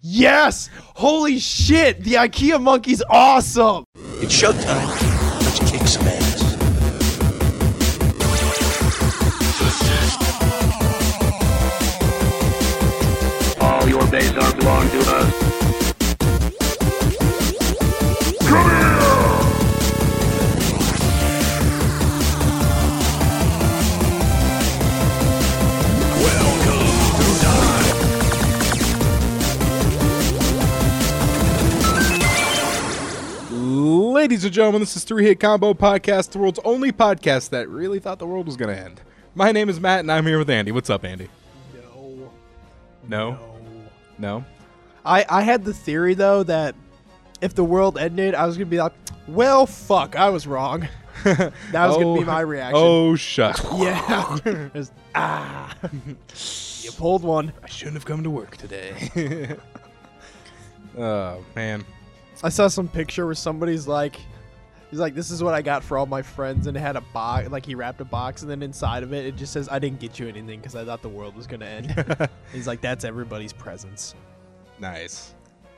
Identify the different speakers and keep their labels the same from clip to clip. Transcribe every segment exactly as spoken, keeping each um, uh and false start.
Speaker 1: Yes! Holy shit! The IKEA monkey's awesome!
Speaker 2: It's showtime. Let's kick some ass.
Speaker 3: All your base are belong to us. Come here!
Speaker 4: Ladies and gentlemen, this is Three Hit Combo Podcast, the world's only podcast that really thought the world was going to end. My name is Matt, and I'm here with Andy. What's up, Andy?
Speaker 1: No.
Speaker 4: No?
Speaker 1: No.
Speaker 4: No?
Speaker 1: I, I had the theory, though, that if the world ended, I was going to be like, well, fuck, I was wrong. That was
Speaker 4: oh,
Speaker 1: going to be my reaction.
Speaker 4: Oh, shut.
Speaker 1: Yeah. Just, ah. You pulled one.
Speaker 4: I shouldn't have come to work today. Oh, man.
Speaker 1: I saw some picture where somebody's like, he's like, this is what I got for all my friends, and it had a box, like he wrapped a box, and then inside of it, it just says, I didn't get you anything because I thought the world was going to end. He's like, that's everybody's presents.
Speaker 4: Nice.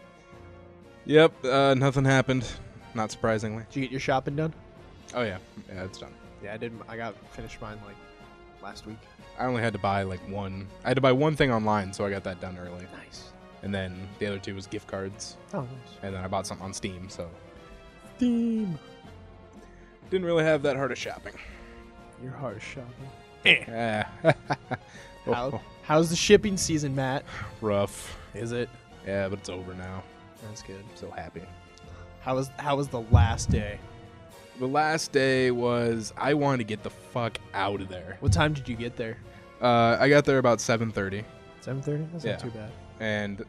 Speaker 4: Yep, uh, nothing happened, not surprisingly.
Speaker 1: Did you get your shopping done?
Speaker 4: Oh, yeah. Yeah, it's done.
Speaker 1: Yeah, I did. I got finished mine like last week.
Speaker 4: I only had to buy, like, one. I had to buy one thing online, so I got that done early.
Speaker 1: Nice.
Speaker 4: And then the other two was gift cards.
Speaker 1: Oh, nice.
Speaker 4: And then I bought something on Steam, so
Speaker 1: Steam.
Speaker 4: didn't really have that hard of shopping.
Speaker 1: Your heart shopping.
Speaker 4: Eh.
Speaker 1: How, how's the shipping season, Matt?
Speaker 4: Rough.
Speaker 1: Is it?
Speaker 4: Yeah, but it's over now.
Speaker 1: That's good.
Speaker 4: I'm so happy.
Speaker 1: How was how was the last day?
Speaker 4: The last day was I wanted to get the fuck out of there.
Speaker 1: What time did you get there?
Speaker 4: Uh, I got there about seven thirty,
Speaker 1: seven thirty? That's
Speaker 4: Yeah.
Speaker 1: not too bad.
Speaker 4: and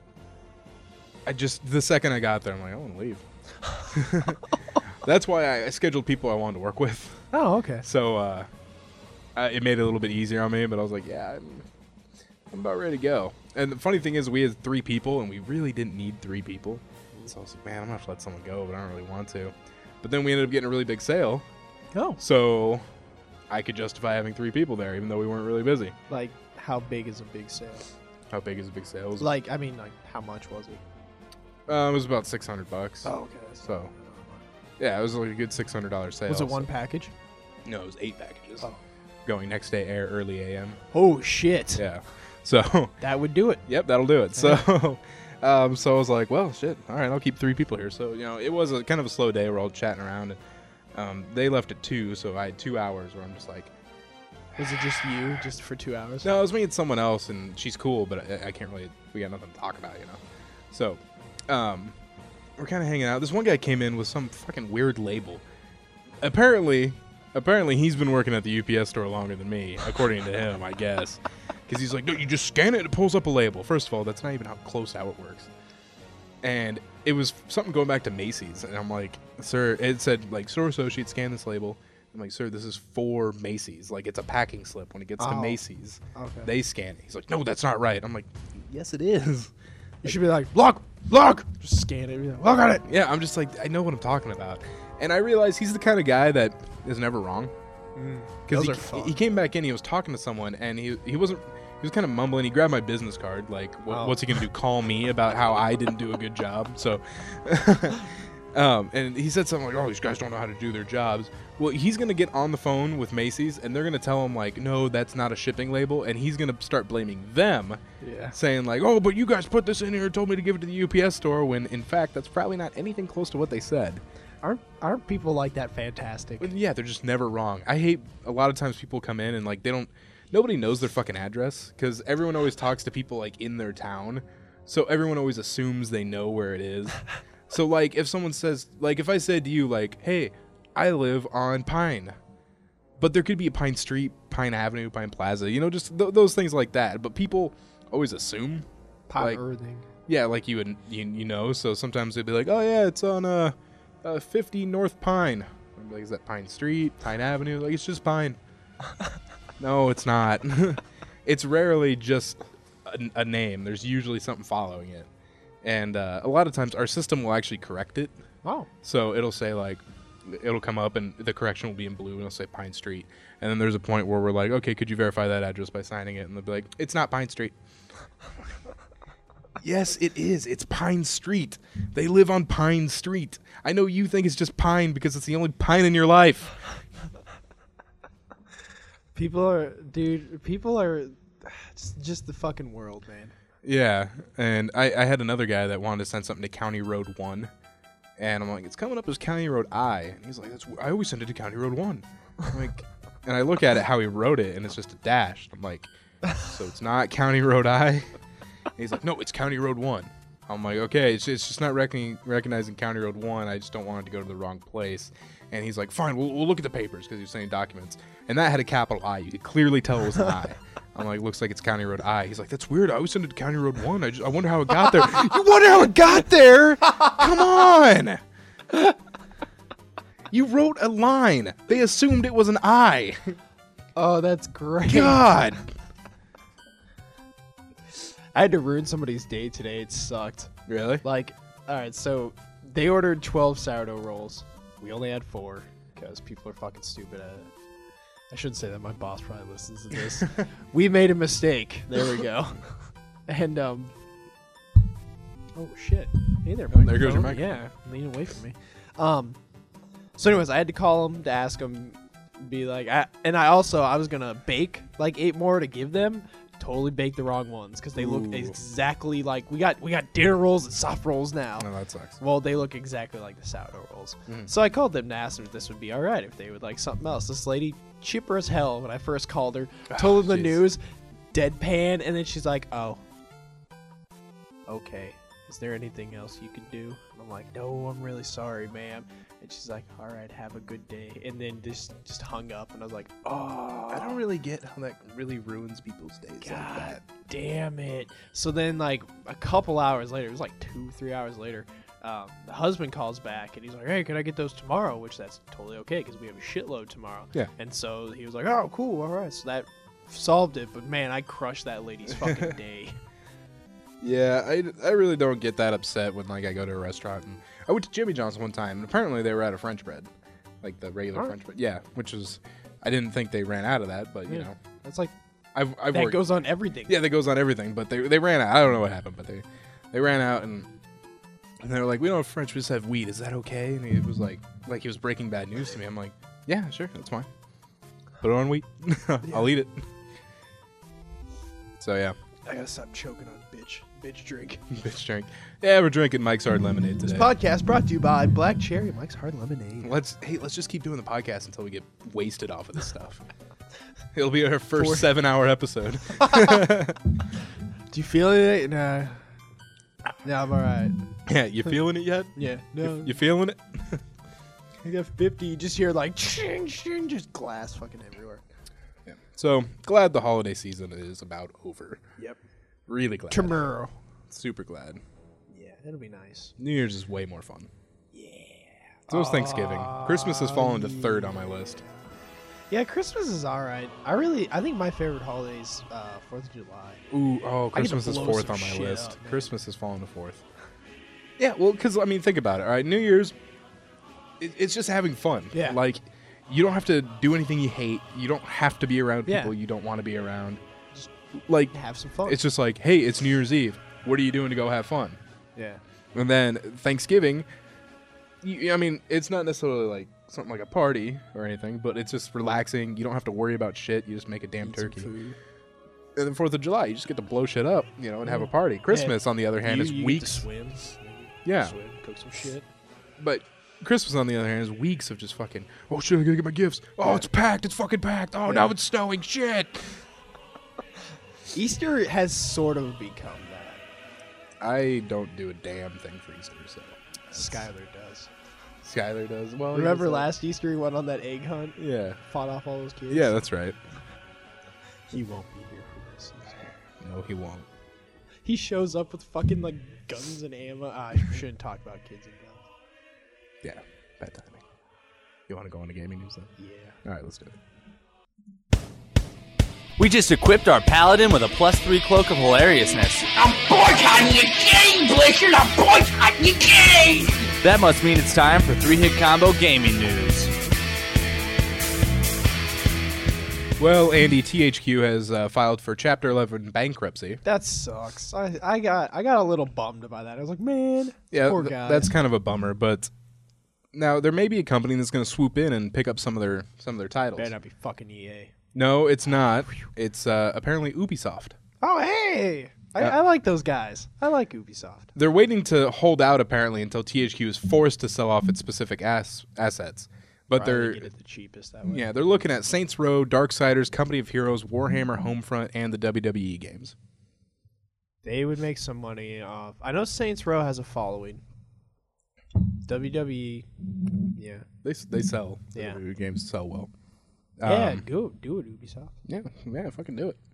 Speaker 4: I just the second I got there, I'm like, I want to leave. That's why I scheduled people I wanted to work with.
Speaker 1: Oh, okay.
Speaker 4: So uh, I, it made it a little bit easier on me, but I was like, yeah, I'm, I'm about ready to go. And the funny thing is, we had three people, and we really didn't need three people. So I was like, man, I'm going to have to let someone go, but I don't really want to. But then we ended up getting a really big sale,
Speaker 1: Oh.
Speaker 4: so I could justify having three people there, even though we weren't really busy.
Speaker 1: Like, how big is a big sale?
Speaker 4: How big is a big sale? It was,
Speaker 1: Like, I mean, like, how much was it?
Speaker 4: uh, it was about six hundred bucks.
Speaker 1: okay. That's
Speaker 4: So, yeah, it was like a good six hundred dollars sale.
Speaker 1: was it
Speaker 4: so-
Speaker 1: one package?
Speaker 4: No, it was eight packages.
Speaker 1: Oh.
Speaker 4: Going next day air, early A M.
Speaker 1: Oh, shit.
Speaker 4: Yeah. So,
Speaker 1: That would do it.
Speaker 4: yep, that'll do it. So, um, so I was like, well, shit. All right, I'll keep three people here. So, you know, it was a kind of a slow day. We're all chatting around. And, um, they left at two, so I had two hours where I'm just like,
Speaker 1: Was it just you, just for two hours?
Speaker 4: no, it was me and someone else, and she's cool, but I, I can't really, we got nothing to talk about, you know. So, um, we're kind of hanging out. This one guy came in with some fucking weird label. Apparently, apparently he's been working at the U P S store longer than me, according to him, I guess. Because he's like, no, you just scan it and it pulls up a label. First of all, that's not even how close how it works. And it was something going back to Macy's. And I'm like, sir, it said, like, store associate, scan this label. I'm like, sir, this is for Macy's. Like, it's a packing slip. When it gets to
Speaker 1: Oh.
Speaker 4: Macy's,
Speaker 1: Okay.
Speaker 4: they scan it. He's like, no, that's not right. I'm like, yes, it is.
Speaker 1: You should be like, look, look! Just scan it. Be like, look at it!
Speaker 4: Yeah, I'm just like, I know what I'm talking about. And I realize he's the kind of guy that is never wrong. Because
Speaker 1: Those are
Speaker 4: he,
Speaker 1: fun.
Speaker 4: he came back in, he was talking to someone, and he he wasn't, he was kind of mumbling. He grabbed my business card, like, what,
Speaker 1: Oh.
Speaker 4: what's he going to do, call me about how I didn't do a good job? So, um, and he said something like, oh, these guys don't know how to do their jobs. Well, he's going to get on the phone with Macy's, and they're going to tell him, like, no, that's not a shipping label, and he's going to start blaming them,
Speaker 1: Yeah.
Speaker 4: saying, like, oh, but you guys put this in here and told me to give it to the U P S store, when, in fact, that's probably not anything close to what they said.
Speaker 1: Aren't, aren't people like that fantastic?
Speaker 4: But yeah, they're just never wrong. I hate a lot of times people come in and like they don't, nobody knows their fucking address because everyone always talks to people like in their town, so everyone always assumes they know where it is. So like if someone says, like if I said to you like, hey, I live on Pine, but there could be a Pine Street, Pine Avenue, Pine Plaza, you know, just th- those things like that. But people always assume,
Speaker 1: Pop
Speaker 4: like-
Speaker 1: everything.
Speaker 4: yeah, like you would, you, you know. So sometimes they'd be like, oh yeah, it's on uh, uh fifty North Pine. I'm like, is that Pine Street, Pine Avenue? Like, it's just Pine. No, it's not. It's rarely just a, a name. There's usually something following it, and uh, a lot of times our system will actually correct it.
Speaker 1: Oh.
Speaker 4: So it'll say like, it'll come up and the correction will be in blue and it'll say Pine Street. And then there's a point where we're like, okay, could you verify that address by signing it? And they'll be like, it's not Pine Street. Yes, it is. It's Pine Street. They live on Pine Street. I know you think it's just pine because it's the only pine in your life.
Speaker 1: People are, dude, people are just, just the fucking world, man.
Speaker 4: Yeah, and I, I had another guy that wanted to send something to County Road one, and I'm like, it's coming up as County Road I, and he's like, That's I always send it to County Road one. I'm like, and I look at it how he wrote it, and it's just a dash. I'm like, so it's not County Road I? And he's like, no, it's County Road one. I'm like, okay, it's, it's just not recon- recognizing County Road one. I just don't want it to go to the wrong place. And he's like, fine, we'll, we'll look at the papers because he was sending documents. And that had a capital I. You could clearly tell it was an I. I'm like, looks like it's County Road I. He's like, that's weird. I always send it to County Road one. I just, I wonder how it got there. You wonder how it got there? Come on. You wrote a line. They assumed it was an I.
Speaker 1: Oh, that's great.
Speaker 4: God.
Speaker 1: I had to ruin somebody's day today. It sucked.
Speaker 4: Really?
Speaker 1: Like, all right, so they ordered twelve sourdough rolls. We only had four because people are fucking stupid at it. I shouldn't say that. My boss probably listens to this. We made a mistake. There we go. And, um... oh, shit. Hey there, microphone.
Speaker 4: There goes your microphone.
Speaker 1: Yeah, lean away from me. Um... So anyways, I had to call him to ask him, be like, I, and I also, I was going to bake like eight more to give them. Totally baked the wrong ones because they
Speaker 4: Ooh.
Speaker 1: look exactly like, we got we got dinner rolls and soft rolls now.
Speaker 4: No, that sucks.
Speaker 1: Well, they look exactly like the sourdough rolls.
Speaker 4: Mm.
Speaker 1: So I called them to ask them if this would be all right, if they would like something else. This lady, chipper as hell when I first called her, told her the
Speaker 4: geez.
Speaker 1: news, deadpan, and then she's like, oh, okay. Is there anything else you could do? And I'm like, no, I'm really sorry, ma'am. And she's like, all right, have a good day. And then just just hung up, and I was like, oh.
Speaker 4: I don't really get how that really ruins people's days
Speaker 1: God
Speaker 4: like that.
Speaker 1: damn it. So then, like, a couple hours later, it was like two, three hours later, um, the husband calls back, and he's like, hey, can I get those tomorrow? Which that's totally okay, because we have a shitload tomorrow.
Speaker 4: Yeah.
Speaker 1: And so he was like, oh, cool, all right. So that solved it. But, man, I crushed that lady's fucking day.
Speaker 4: Yeah, I, I really don't get that upset when like I go to a restaurant. And I went to Jimmy John's one time, and apparently they were out of French bread, like the regular
Speaker 1: Huh?
Speaker 4: French bread. Yeah, which was I didn't think they ran out of that, but you
Speaker 1: Yeah.
Speaker 4: know,
Speaker 1: That's like,
Speaker 4: I've I've
Speaker 1: that
Speaker 4: worked.
Speaker 1: goes on everything.
Speaker 4: Yeah, that goes on everything, but they they ran out. I don't know what happened, but they they ran out, and and they were like, we don't have French, we just have wheat. Is that okay? And he was like, like he was breaking bad news to me. I'm like, yeah, sure, that's fine. Put it on wheat. I'll eat it. So yeah.
Speaker 1: I gotta stop choking on bitch. Bitch drink.
Speaker 4: Bitch drink. Yeah, we're drinking Mike's Hard Lemonade
Speaker 1: This
Speaker 4: today.
Speaker 1: podcast brought to you by Black Cherry, Mike's Hard Lemonade.
Speaker 4: Let's hey, let's just keep doing the podcast until we get wasted off of this stuff. It'll be our first
Speaker 1: Four-
Speaker 4: seven-hour episode.
Speaker 1: Do you feel it? Nah. Yeah, I'm alright.
Speaker 4: Yeah, you feeling it yet?
Speaker 1: Yeah.
Speaker 4: You,
Speaker 1: No.
Speaker 4: you feeling it?
Speaker 1: I got fifty. You just hear like, ching, ching, just glass fucking everywhere.
Speaker 4: Yeah. So glad the holiday season is about over.
Speaker 1: Yep.
Speaker 4: Really glad.
Speaker 1: Tomorrow.
Speaker 4: Super glad.
Speaker 1: Yeah, it'll be nice.
Speaker 4: New Year's is way more fun. Yeah. So is Thanksgiving. Christmas has fallen to third on my list.
Speaker 1: Yeah, Christmas is alright. I really, I think my favorite holiday is uh, fourth of July.
Speaker 4: Ooh, oh,
Speaker 1: I get to
Speaker 4: Christmas is
Speaker 1: blow
Speaker 4: fourth
Speaker 1: some
Speaker 4: on my
Speaker 1: shit
Speaker 4: list.
Speaker 1: up, man.
Speaker 4: Christmas has fallen to fourth. Yeah, well, because, I mean, think about it, all right? New Year's, it, it's just having fun.
Speaker 1: Yeah.
Speaker 4: Like, you don't have to do anything you hate. You don't have to be around
Speaker 1: Yeah.
Speaker 4: people you don't want to be around. Like,
Speaker 1: Have some fun.
Speaker 4: it's just like, hey, it's New Year's Eve. What are you doing to go have fun?
Speaker 1: yeah.
Speaker 4: And then Thanksgiving, you, I mean, it's not necessarily like something like a party or anything, but it's just relaxing. You don't have to worry about shit. You just make a damn
Speaker 1: Eat some
Speaker 4: turkey.
Speaker 1: food.
Speaker 4: And then fourth of July, you just get to blow shit up, you know, and have a party. Christmas, on the other hand,
Speaker 1: you,
Speaker 4: is
Speaker 1: you
Speaker 4: weeks.
Speaker 1: Get to swim.
Speaker 4: Yeah.
Speaker 1: Swim, cook some shit.
Speaker 4: But Christmas, on the other hand, is weeks of just fucking, oh shit, I gotta get my gifts. Oh, it's packed. It's fucking packed. Oh, now it's snowing. Shit.
Speaker 1: Easter has sort of become that.
Speaker 4: I don't do a damn thing for Easter, so.
Speaker 1: Skylar does.
Speaker 4: Skylar does. Well, he
Speaker 1: Remember
Speaker 4: does that.
Speaker 1: last Easter he went on that egg hunt?
Speaker 4: Yeah.
Speaker 1: Fought off all those kids?
Speaker 4: Yeah, that's right.
Speaker 1: He won't be here for this Easter.
Speaker 4: No, he won't.
Speaker 1: He shows up with fucking like guns and ammo. Ah, I shouldn't talk about kids and guns.
Speaker 4: Yeah, bad timing. You want to go on to gaming news then?
Speaker 1: Yeah.
Speaker 4: All right, let's do it.
Speaker 5: We just equipped our paladin with a plus three cloak of hilariousness.
Speaker 2: I'm boycotting your game, Blizzard! I'm boycotting your game!
Speaker 5: That must mean it's time for three hit combo gaming news.
Speaker 4: Well, Andy, T H Q has uh, filed for Chapter eleven bankruptcy.
Speaker 1: That sucks. I, I got I got a little bummed by that. I was like, man,
Speaker 4: Yeah,
Speaker 1: poor
Speaker 4: th-
Speaker 1: guy.
Speaker 4: that's kind of a bummer. But now there may be a company that's going to swoop in and pick up some of their some of their titles.
Speaker 1: better not be fucking E A.
Speaker 4: No, it's not. It's uh, apparently Ubisoft.
Speaker 1: Oh hey, I,
Speaker 4: Uh,
Speaker 1: I like those guys. I like Ubisoft.
Speaker 4: They're waiting to hold out apparently until T H Q is forced to sell off its specific ass- assets. But
Speaker 1: Probably
Speaker 4: they're
Speaker 1: get it the cheapest that way.
Speaker 4: yeah, they're looking at Saints Row, Darksiders, Company of Heroes, Warhammer, Homefront, and the W W E games.
Speaker 1: They would make some money off. I know Saints Row has a following. W W E, yeah,
Speaker 4: They s- they sell. The
Speaker 1: Yeah.
Speaker 4: W W E games sell well.
Speaker 1: yeah,
Speaker 4: Um,
Speaker 1: go do it, Ubisoft.
Speaker 4: yeah, yeah, fucking do it.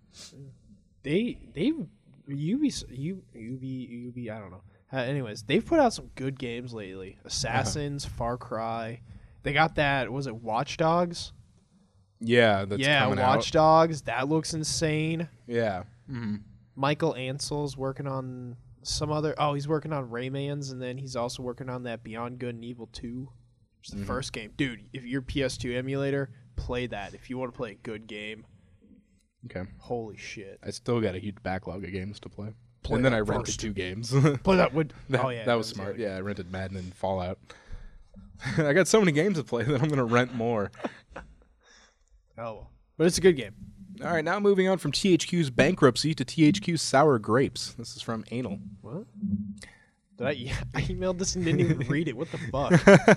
Speaker 1: They they Ubisoft U Ubi Ubi I don't know. Uh, anyways, they've put out some good games lately. Assassins, Far Cry. They got that. Was it Watch Dogs?
Speaker 4: Yeah, that's
Speaker 1: yeah,
Speaker 4: coming
Speaker 1: Watch
Speaker 4: out.
Speaker 1: Dogs. That looks insane.
Speaker 4: Yeah. Mm-hmm.
Speaker 1: Michael Ansel's working on some other. Oh, he's working on Raymans, and then he's also working on that Beyond Good and Evil two. Which is the
Speaker 4: Mm-hmm.
Speaker 1: first game, dude. If you're P S two emulator, play that. If you want to play a good game,
Speaker 4: Okay.
Speaker 1: holy shit,
Speaker 4: I still got a huge backlog of games to play.
Speaker 1: Play
Speaker 4: and then
Speaker 1: that
Speaker 4: I rented
Speaker 1: first.
Speaker 4: two games.
Speaker 1: play that. Would
Speaker 4: that,
Speaker 1: oh yeah,
Speaker 4: that was
Speaker 1: the
Speaker 4: smart.
Speaker 1: other-
Speaker 4: Yeah, I rented Madden and Fallout. I got so many games to play that I'm going to rent more.
Speaker 1: Oh, well. But it's a good game.
Speaker 4: All right, now moving on from T H Q's bankruptcy to T H Q's sour grapes. This is from Anal.
Speaker 1: What? Did I? Yeah, I emailed this and didn't even read it. What the fuck?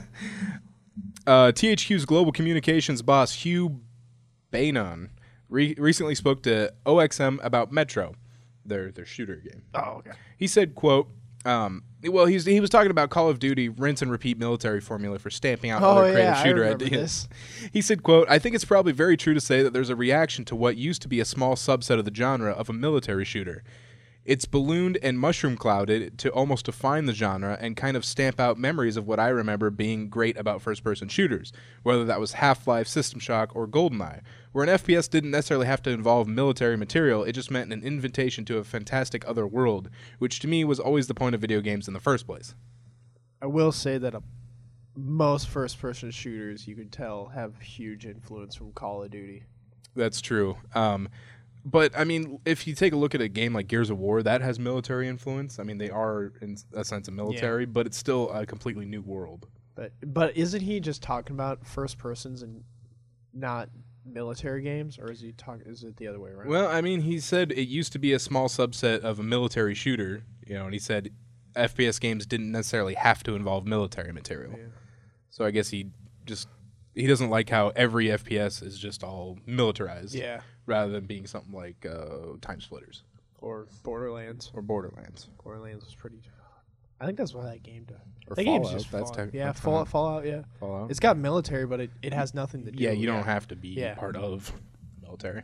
Speaker 4: Uh, T H Q's global communications boss, Hugh Bainon, re- recently spoke to O X M about Metro, their their shooter game.
Speaker 1: Oh, okay.
Speaker 4: He said, quote, um, well, he's, he was talking about Call of Duty rinse and repeat military formula for stamping out
Speaker 1: Oh,
Speaker 4: other creative
Speaker 1: yeah, I
Speaker 4: shooter
Speaker 1: remember
Speaker 4: ideas. He said, quote, I think it's probably very true to say that there's a reaction to what used to be a small subset of the genre of a military shooter. It's ballooned and mushroom clouded to almost define the genre and kind of stamp out memories of what I remember being great about first-person shooters, whether that was Half-Life, System Shock, or GoldenEye, where an F P S didn't necessarily have to involve military material, it just meant an invitation to a fantastic other world, which to me was always the point of video games in the first place.
Speaker 1: I will say that a, most first-person shooters, you can tell, have huge influence from Call of Duty.
Speaker 4: That's true. Um, but, I mean, if you take a look at a game like Gears of War, that has military influence. I mean, they are, in a sense, a military, but it's still a completely new world.
Speaker 1: But but isn't he just talking about first persons and not military games, or is he talk? Is it the other way around?
Speaker 4: Well, I mean, he said it used to be a small subset of a military shooter, you know, and he said F P S games didn't necessarily have to involve military material.
Speaker 1: Yeah.
Speaker 4: So I guess he just he doesn't like how every F P S is just all militarized,
Speaker 1: yeah,
Speaker 4: rather than being something like uh, Time Splitters
Speaker 1: or Borderlands.
Speaker 4: or Borderlands.
Speaker 1: Borderlands was pretty. I think that's why that game died.
Speaker 4: Or
Speaker 1: that game's
Speaker 4: Fallout,
Speaker 1: just
Speaker 4: that's
Speaker 1: fun.
Speaker 4: tech-
Speaker 1: yeah,
Speaker 4: that's
Speaker 1: Fallout,
Speaker 4: fine.
Speaker 1: Fallout. Yeah,
Speaker 4: Fallout.
Speaker 1: it's got military, but it, it has nothing to do.
Speaker 4: yeah, you don't have to be
Speaker 1: Yeah.
Speaker 4: part of military.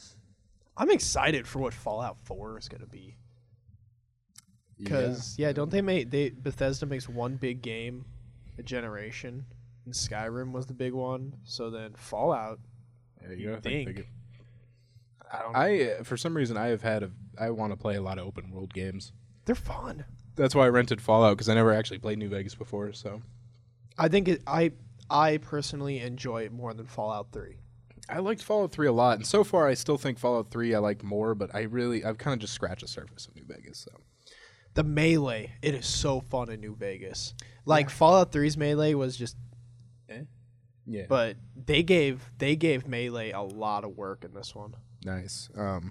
Speaker 1: I'm excited for what Fallout four is gonna be. Because yeah. don't they make they Bethesda makes one big game a generation, and Skyrim was the big one. So then Fallout,
Speaker 4: Yeah,
Speaker 1: you
Speaker 4: you gotta
Speaker 1: think.
Speaker 4: think.
Speaker 1: I don't know.
Speaker 4: I uh, for some reason I have had a I want to play a lot of open world games.
Speaker 1: They're fun.
Speaker 4: That's why I rented Fallout because I never actually played New Vegas before. So
Speaker 1: I think it, I I personally enjoy it more than Fallout three.
Speaker 4: I liked Fallout three a lot, and so far I still think Fallout three I like more. But I really I've kind of just scratched the surface of New Vegas. So
Speaker 1: The melee, it is so fun in New Vegas. Like Fallout three's melee was just, eh,
Speaker 4: yeah,
Speaker 1: but they gave they gave melee a lot of work in this one.
Speaker 4: nice. Um,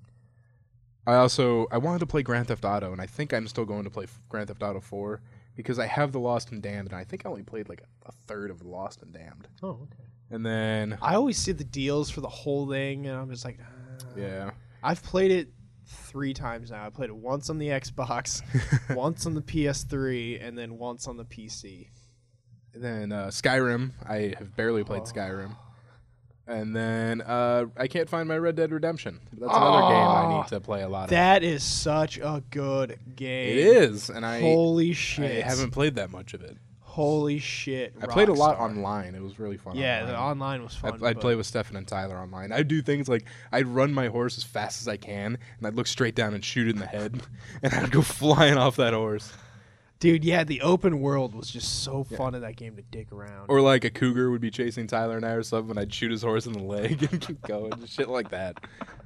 Speaker 4: I also I wanted to play Grand Theft Auto, and I think I'm still going to play Grand Theft Auto four because I have the Lost and Damned, and I think I only played like a, a third of the Lost and Damned.
Speaker 1: Oh, okay.
Speaker 4: And then
Speaker 1: I always see the deals for the whole thing, and I'm just like, ah.
Speaker 4: yeah,
Speaker 1: I've played it three times now. I played it once on the Xbox, once on the P S three, and then once on the P C.
Speaker 4: and then uh, Skyrim. I have barely played
Speaker 1: Oh.
Speaker 4: Skyrim. And then uh, I can't find my Red Dead Redemption. That's another game I need to play a lot of.
Speaker 1: That is such a good game.
Speaker 4: It is, and I
Speaker 1: Holy
Speaker 4: I
Speaker 1: shit!
Speaker 4: haven't played that much of it.
Speaker 1: Holy shit!
Speaker 4: I played a lot
Speaker 1: Rockstar.
Speaker 4: online. It was really fun.
Speaker 1: Yeah,
Speaker 4: online.
Speaker 1: the online was
Speaker 4: I,
Speaker 1: fun.
Speaker 4: I'd
Speaker 1: but-
Speaker 4: play with Stefan and Tyler online. I'd do things like I'd run my horse as fast as I can, and I'd look straight down and shoot it in the head, and I'd go flying off that horse.
Speaker 1: Dude, yeah, the open world was just so fun in that game to dig around.
Speaker 4: Or like a cougar would be chasing Tyler and I or something, and I'd shoot his horse in the leg and keep going. Just shit like that.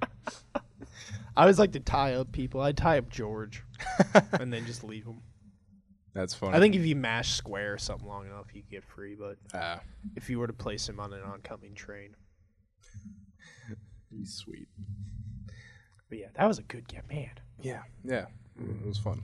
Speaker 1: I always like to tie up people. I'd tie up George and then just leave him.
Speaker 4: That's funny.
Speaker 1: I think if you mash square or something long enough, you get free. But
Speaker 4: Ah,
Speaker 1: if you were to place him on an oncoming train.
Speaker 4: he's sweet.
Speaker 1: But yeah, that was a good game, man.
Speaker 4: Yeah, yeah, it was fun.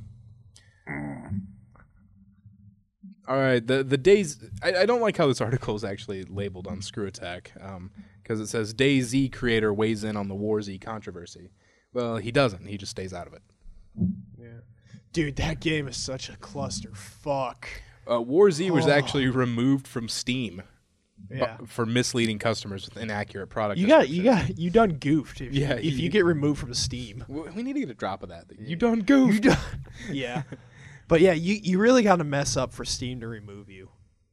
Speaker 4: All right, the the days. I, I don't like how this article is actually labeled on Screw Attack, because it says DayZ creator weighs in on the War Z controversy. Well, he doesn't. He just stays out of it.
Speaker 1: Yeah, dude, that game is such a cluster. Fuck.
Speaker 4: Uh, War Z was
Speaker 1: Oh.
Speaker 4: actually removed from Steam
Speaker 1: Yeah.
Speaker 4: bu- for misleading customers with inaccurate product.
Speaker 1: You got, you
Speaker 4: description.
Speaker 1: got, you done goofed. If
Speaker 4: Yeah,
Speaker 1: you, if
Speaker 4: you-
Speaker 1: you get removed from Steam.
Speaker 4: W- We need to get a drop of that. You done goofed.
Speaker 1: You done. Yeah. But yeah, you, you really got to mess up for Steam to remove you.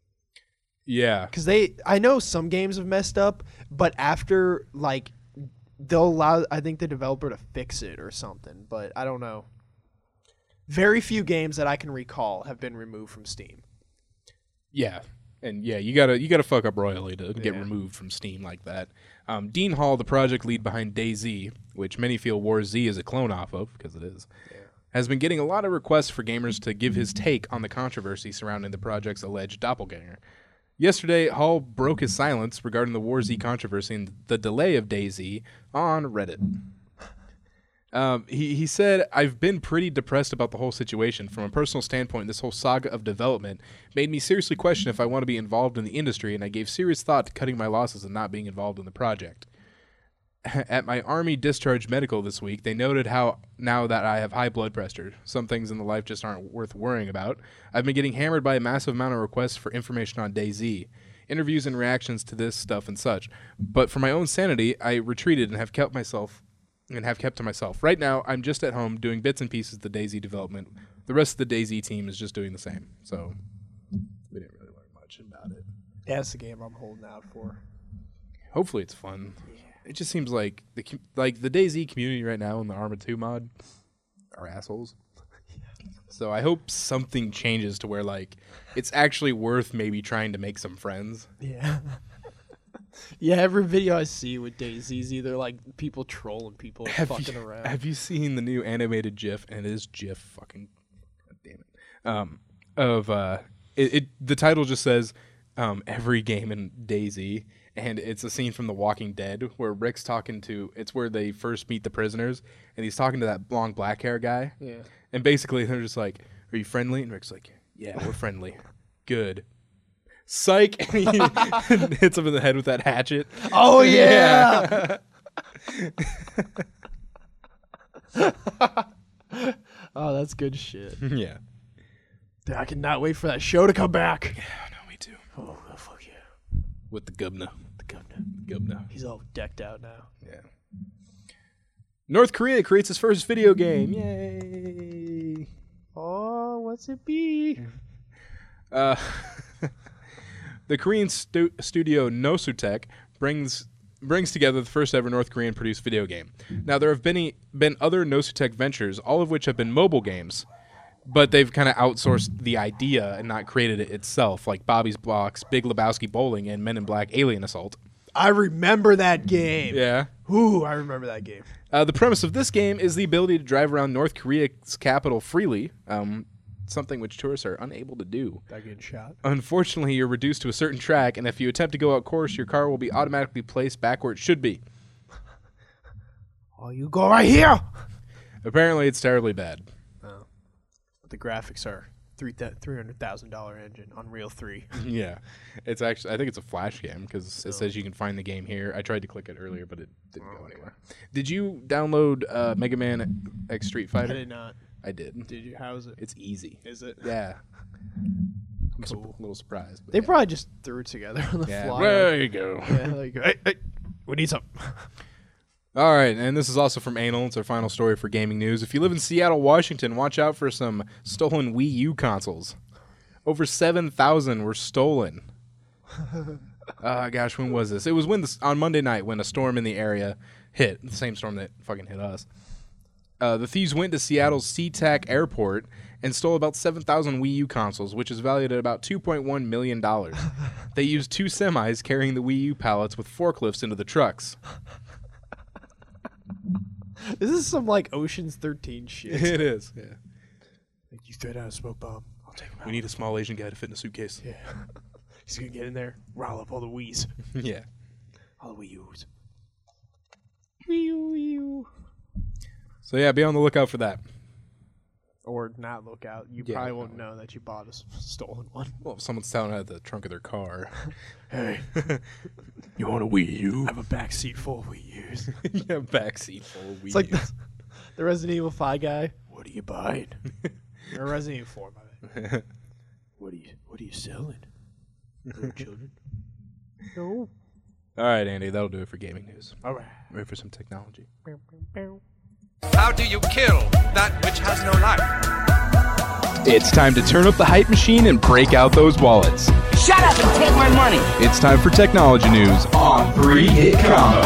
Speaker 4: Yeah.
Speaker 1: Because they, I know some games have messed up, but after, like, they'll allow, I think, the developer to fix it or something, but I don't know. Very few games that I can recall have been removed from Steam.
Speaker 4: Yeah, and yeah, you gotta you gotta fuck up royally to get
Speaker 1: Yeah.
Speaker 4: removed from Steam like that. Um, Dean Hall, the project lead behind DayZ, which many feel War Z is a clone off of, because it is, has been getting a lot of requests for gamers to give his take on the controversy surrounding the project's alleged doppelganger. Yesterday, Hall broke his silence regarding the War Z controversy and the delay of DayZ on Reddit. Um, he, he said, I've been pretty depressed about the whole situation. From a personal standpoint, this whole saga of development made me seriously question if I want to be involved in the industry, and I gave serious thought to cutting my losses and not being involved in the project. At my Army discharge medical this week, they noted how now that I have high blood pressure, some things in the life just aren't worth worrying about. I've been getting hammered by a massive amount of requests for information on DayZ, interviews and reactions to this stuff and such. But for my own sanity, I retreated and have kept myself and have kept to myself. Right now, I'm just at home doing bits and pieces of the DayZ development. The rest of the DayZ team is just doing the same. So we didn't really learn much about it.
Speaker 1: Yeah, that's the game I'm holding out for.
Speaker 4: Hopefully it's fun. It just seems like the com- like the DayZ community right now in the Arma two mod are assholes. So I hope something changes to where like it's actually worth maybe trying to make some friends.
Speaker 1: Yeah. Yeah, every video I see with DayZ is either like people trolling people or fucking
Speaker 4: you,
Speaker 1: around.
Speaker 4: Have you seen the new animated GIF? And it is GIF fucking God damn it. Um, of uh, it, it the title just says um, every game in DayZ, and it's a scene from The Walking Dead where Rick's talking to. It's where they first meet the prisoners, and he's talking to that long black hair guy.
Speaker 1: Yeah.
Speaker 4: And basically they're just like, "Are you friendly?" And Rick's like, "Yeah, we're friendly." Good. Psych. And he hits him in the head with that hatchet.
Speaker 1: Oh yeah. Oh, that's good shit.
Speaker 4: Yeah.
Speaker 1: Dude, I cannot wait for that show to come back.
Speaker 4: Yeah, no, me too.
Speaker 1: Oh, fuck yeah.
Speaker 4: With the governor.
Speaker 1: The governor.
Speaker 4: Governor.
Speaker 1: He's all decked out now.
Speaker 4: Yeah. North Korea creates its first video game. Yay.
Speaker 1: Oh, what's it be?
Speaker 4: Uh, the Korean stu- studio Nosutech brings brings together the first ever North Korean produced video game. Now, there have been been other Nosutech ventures, all of which have been mobile games, but they've kind of outsourced the idea and not created it itself, like Bobby's Box, Big Lebowski Bowling, and Men in Black Alien Assault.
Speaker 1: I remember that game.
Speaker 4: Yeah.
Speaker 1: Ooh, I remember that game.
Speaker 4: Uh, the premise of this game is the ability to drive around North Korea's capital freely, um, something which tourists are unable to do.
Speaker 1: That getting shot.
Speaker 4: Unfortunately, you're reduced to a certain track, and if you attempt to go out course, your car will be automatically placed back where it should be.
Speaker 1: Oh, you go right here.
Speaker 4: Apparently, it's terribly bad.
Speaker 1: Oh. But the graphics are three three hundred thousand dollar engine, Unreal three.
Speaker 4: Yeah, it's actually. I think it's a Flash game because it says you can find the game here. I tried to click it earlier, but it didn't go anywhere. Did you download uh, Mega Man X Street
Speaker 1: I
Speaker 4: Fighter?
Speaker 1: did not.
Speaker 4: I did.
Speaker 1: Did you? How is it?
Speaker 4: It's easy.
Speaker 1: Is it?
Speaker 4: Yeah. I'm su-
Speaker 1: Cool.
Speaker 4: a little surprised. But
Speaker 1: They
Speaker 4: yeah.
Speaker 1: probably just threw it together on the
Speaker 4: Yeah.
Speaker 1: fly.
Speaker 4: There you go.
Speaker 1: Yeah, like, hey, hey, we need some.
Speaker 4: All right, and this is also from Anal. It's our final story for gaming news. If you live in Seattle, Washington, watch out for some stolen Wii U consoles. Over seven thousand were stolen. Uh, gosh, when was this? It was when this, on Monday night when a storm in the area hit, the same storm that fucking hit us. Uh, the thieves went to Seattle's SeaTac Airport and stole about seven thousand Wii U consoles, which is valued at about two point one million dollars. They used two semis carrying the Wii U pallets with forklifts into the trucks.
Speaker 1: This is some like Ocean's thirteen shit.
Speaker 4: It is, yeah.
Speaker 1: Like, you throw down a smoke bomb, I'll take him out.
Speaker 4: We need a small Asian guy to fit in a suitcase.
Speaker 1: Yeah. He's gonna get in there, rile up all the Wii's.
Speaker 4: Yeah.
Speaker 1: All the Wii U's. Wii U, Wii U.
Speaker 4: So yeah, be on the lookout for that.
Speaker 1: Or not look out. You
Speaker 4: Yeah,
Speaker 1: probably won't
Speaker 4: no.
Speaker 1: know that you bought a s- stolen one.
Speaker 4: Well, if someone's telling out the trunk of their car.
Speaker 1: Hey,
Speaker 4: You want a Wii U?
Speaker 1: I have a back seat full of Wii U's.
Speaker 4: Yeah, backseat full of Wii
Speaker 1: It's like
Speaker 4: Us.
Speaker 1: the, the Resident Evil five guy. What are you buying? Or Resident Evil four, by the way. What are you What are you selling? Little children. No.
Speaker 4: All right, Andy, that'll do it for gaming news.
Speaker 1: All right.
Speaker 4: Ready for some technology?
Speaker 6: How do you kill that which has no life?
Speaker 7: It's time to turn up the hype machine and break out those wallets.
Speaker 2: Shut up and take my money.
Speaker 7: It's time for technology news on Three Hit Combo.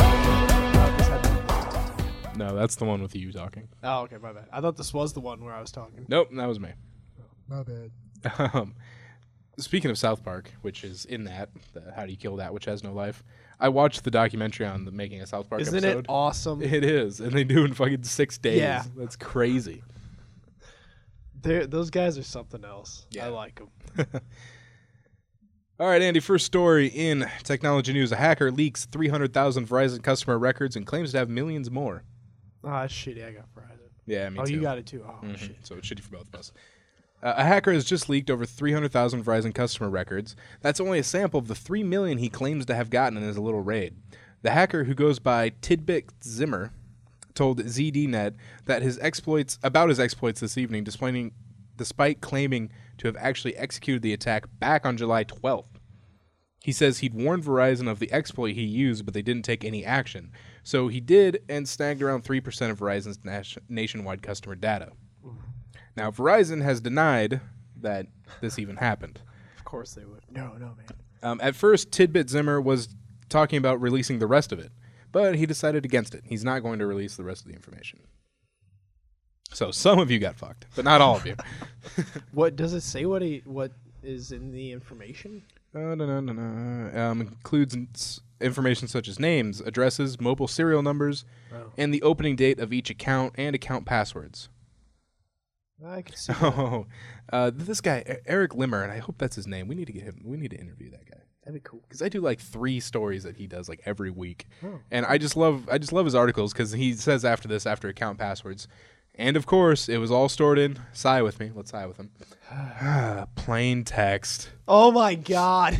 Speaker 4: No, that's the one with you talking.
Speaker 1: Oh, okay, my bad. I thought this was the one where I was talking.
Speaker 4: Nope, that was me.
Speaker 1: My bad.
Speaker 4: Um, speaking of South Park, which is in that, the How Do You Kill That Which Has No Life, I watched the documentary on the making a South Park
Speaker 1: Isn't
Speaker 4: episode.
Speaker 1: it awesome?
Speaker 4: It is, and they do it in fucking six days.
Speaker 1: Yeah.
Speaker 4: That's crazy.
Speaker 1: They're, those guys are something else.
Speaker 4: Yeah.
Speaker 1: I like them.
Speaker 4: All right, Andy, first story in technology news. A hacker leaks three hundred thousand Verizon customer records and claims to have millions more.
Speaker 1: Ah, oh, shitty. I got Verizon.
Speaker 4: Yeah, me
Speaker 1: oh,
Speaker 4: too.
Speaker 1: you got it too. Oh,
Speaker 4: Mhm.
Speaker 1: shit.
Speaker 4: So it's shitty for both of us. Uh, a hacker has just leaked over three hundred thousand Verizon customer records. That's only a sample of the three million he claims to have gotten in his little raid. The hacker, who goes by Tidbit Zimmer, told Z D Net that his exploits about his exploits this evening, displaying, despite claiming to have actually executed the attack back on July twelfth. He says he'd warned Verizon of the exploit he used, but they didn't take any action. So he did and snagged around three percent of Verizon's nas- nationwide customer data. Now, Verizon has denied that this even happened.
Speaker 1: Of course they would. No, no, man.
Speaker 4: Um, at first, Tidbit Zimmer was talking about releasing the rest of it, but he decided against it. He's not going to release the rest of the information. So some of you got fucked, but not all of you.
Speaker 1: What does it say? What he what is in the information?
Speaker 4: Uh, no, no, no, no. Um, includes s- information such as names, addresses, mobile serial numbers,
Speaker 1: Oh.
Speaker 4: and the opening date of each account and account passwords.
Speaker 1: I can see. that.
Speaker 4: Oh, uh, this guy E- Eric Limmer, and I hope that's his name. We need to get him. We need to interview that guy
Speaker 1: That'd be cool.
Speaker 4: because I do like three stories that he does like every week,
Speaker 1: Oh.
Speaker 4: and I just love I just love his articles because he says after this after account passwords, and of course it was all stored in. Sigh with me. Let's sigh with him. Plain text.
Speaker 1: Oh my god.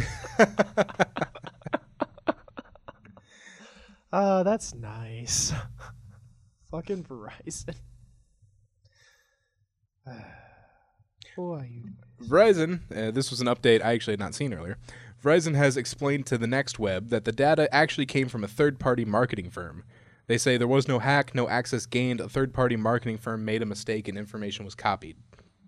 Speaker 1: Oh, that's nice. Fucking Verizon. Who are you?
Speaker 4: Verizon, uh, this was an update I actually had not seen earlier. Verizon has explained to the Next Web that the data actually came from a third-party marketing firm. They say there was no hack, no access gained. A third-party marketing firm made a mistake and information was copied.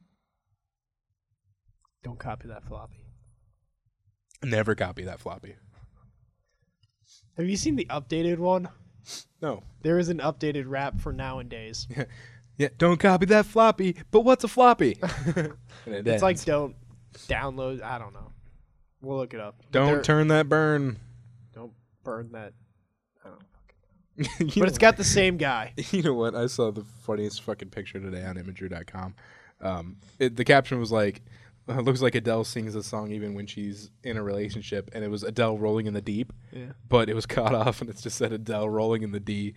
Speaker 1: Don't copy that floppy.
Speaker 4: Never copy that floppy.
Speaker 1: Have you seen the updated one?
Speaker 4: No.
Speaker 1: There is an updated rap for nowadays.
Speaker 4: Yeah, don't copy that floppy, but what's a floppy? And it
Speaker 1: It's like
Speaker 4: ends.
Speaker 1: don't download. I don't know. We'll look it up. But
Speaker 4: don't
Speaker 1: they're-
Speaker 4: turn that burn.
Speaker 1: Don't burn that. I don't know.
Speaker 4: You
Speaker 1: But
Speaker 4: know
Speaker 1: it's got the same guy.
Speaker 4: You know what? I saw the funniest fucking picture today on imager dot com. Um, it, the caption was like, uh, looks like Adele sings a song even when she's in a relationship, and it was Adele rolling in the deep,
Speaker 1: Yeah.
Speaker 4: but it was cut off, and it just said Adele rolling in the D.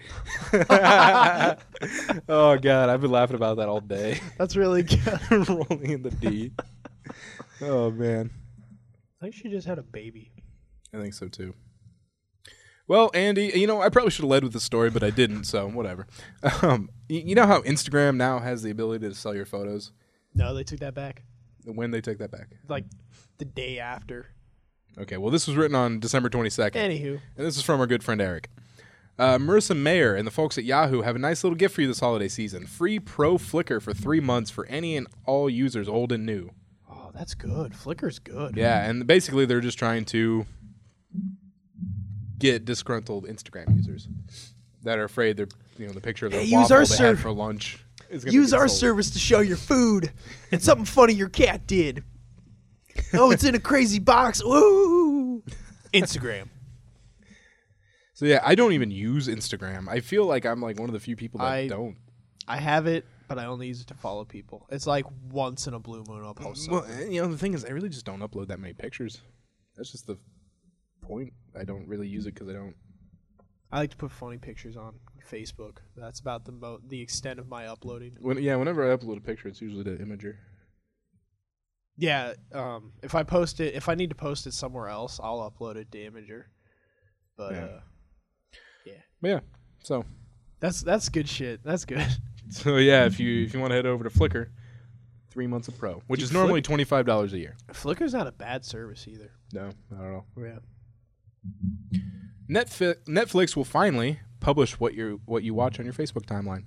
Speaker 4: Oh, God, I've been laughing about that all day.
Speaker 1: That's really good.
Speaker 4: Rolling in the D. Oh, man.
Speaker 1: I think she just had a baby.
Speaker 4: I think so, too. Well, Andy, you know, I probably should have led with the story, but I didn't, so whatever. Um, y- you know how Instagram now has the ability to sell your photos?
Speaker 1: No, they took that back.
Speaker 4: When they take that back?
Speaker 1: Like the day after.
Speaker 4: Okay, well, this was written on December twenty-second,
Speaker 1: Anywho.
Speaker 4: and this is from our good friend Eric. Uh, Marissa Mayer and the folks at Yahoo have a nice little gift for you this holiday season. Free Pro Flickr for three months for any and all users, old and new.
Speaker 1: Oh, that's good. Flickr's good.
Speaker 4: Yeah, and basically they're just trying to get disgruntled Instagram users. that are afraid they're you know the picture of the
Speaker 1: Hey, use
Speaker 4: waffle
Speaker 1: our
Speaker 4: they
Speaker 1: serv-
Speaker 4: had for lunch is gonna
Speaker 1: Use
Speaker 4: get
Speaker 1: our
Speaker 4: sold.
Speaker 1: service to show your food and something funny your cat did. Oh, it's in a crazy box. Woo! Instagram.
Speaker 4: So yeah, I don't even use Instagram. I feel like I'm like one of the few people that
Speaker 1: I-
Speaker 4: don't.
Speaker 1: I have it, but I only use it to follow people. It's like once in a blue moon I'll post
Speaker 4: Well,
Speaker 1: something.
Speaker 4: you know the thing is, I really just don't upload that many pictures. That's just the point. I don't really use it because I don't.
Speaker 1: I like to put funny pictures on Facebook. That's about the mo- the extent of my uploading.
Speaker 4: When, yeah, whenever I upload a picture, it's usually to Imager.
Speaker 1: Yeah, um, if I post it, if I need to post it somewhere else, I'll upload it to Imager. But
Speaker 4: Yeah.
Speaker 1: uh,
Speaker 4: But yeah, so
Speaker 1: that's that's good shit. That's good.
Speaker 4: so yeah, if you if you want to head over to Flickr, three months of Pro, which
Speaker 1: Dude,
Speaker 4: is normally
Speaker 1: Flick-
Speaker 4: twenty five dollars a year.
Speaker 1: Flickr's not a bad service either.
Speaker 4: No, not at all.
Speaker 1: Yeah.
Speaker 4: Netfi- Netflix will finally publish what you what you watch on your Facebook timeline.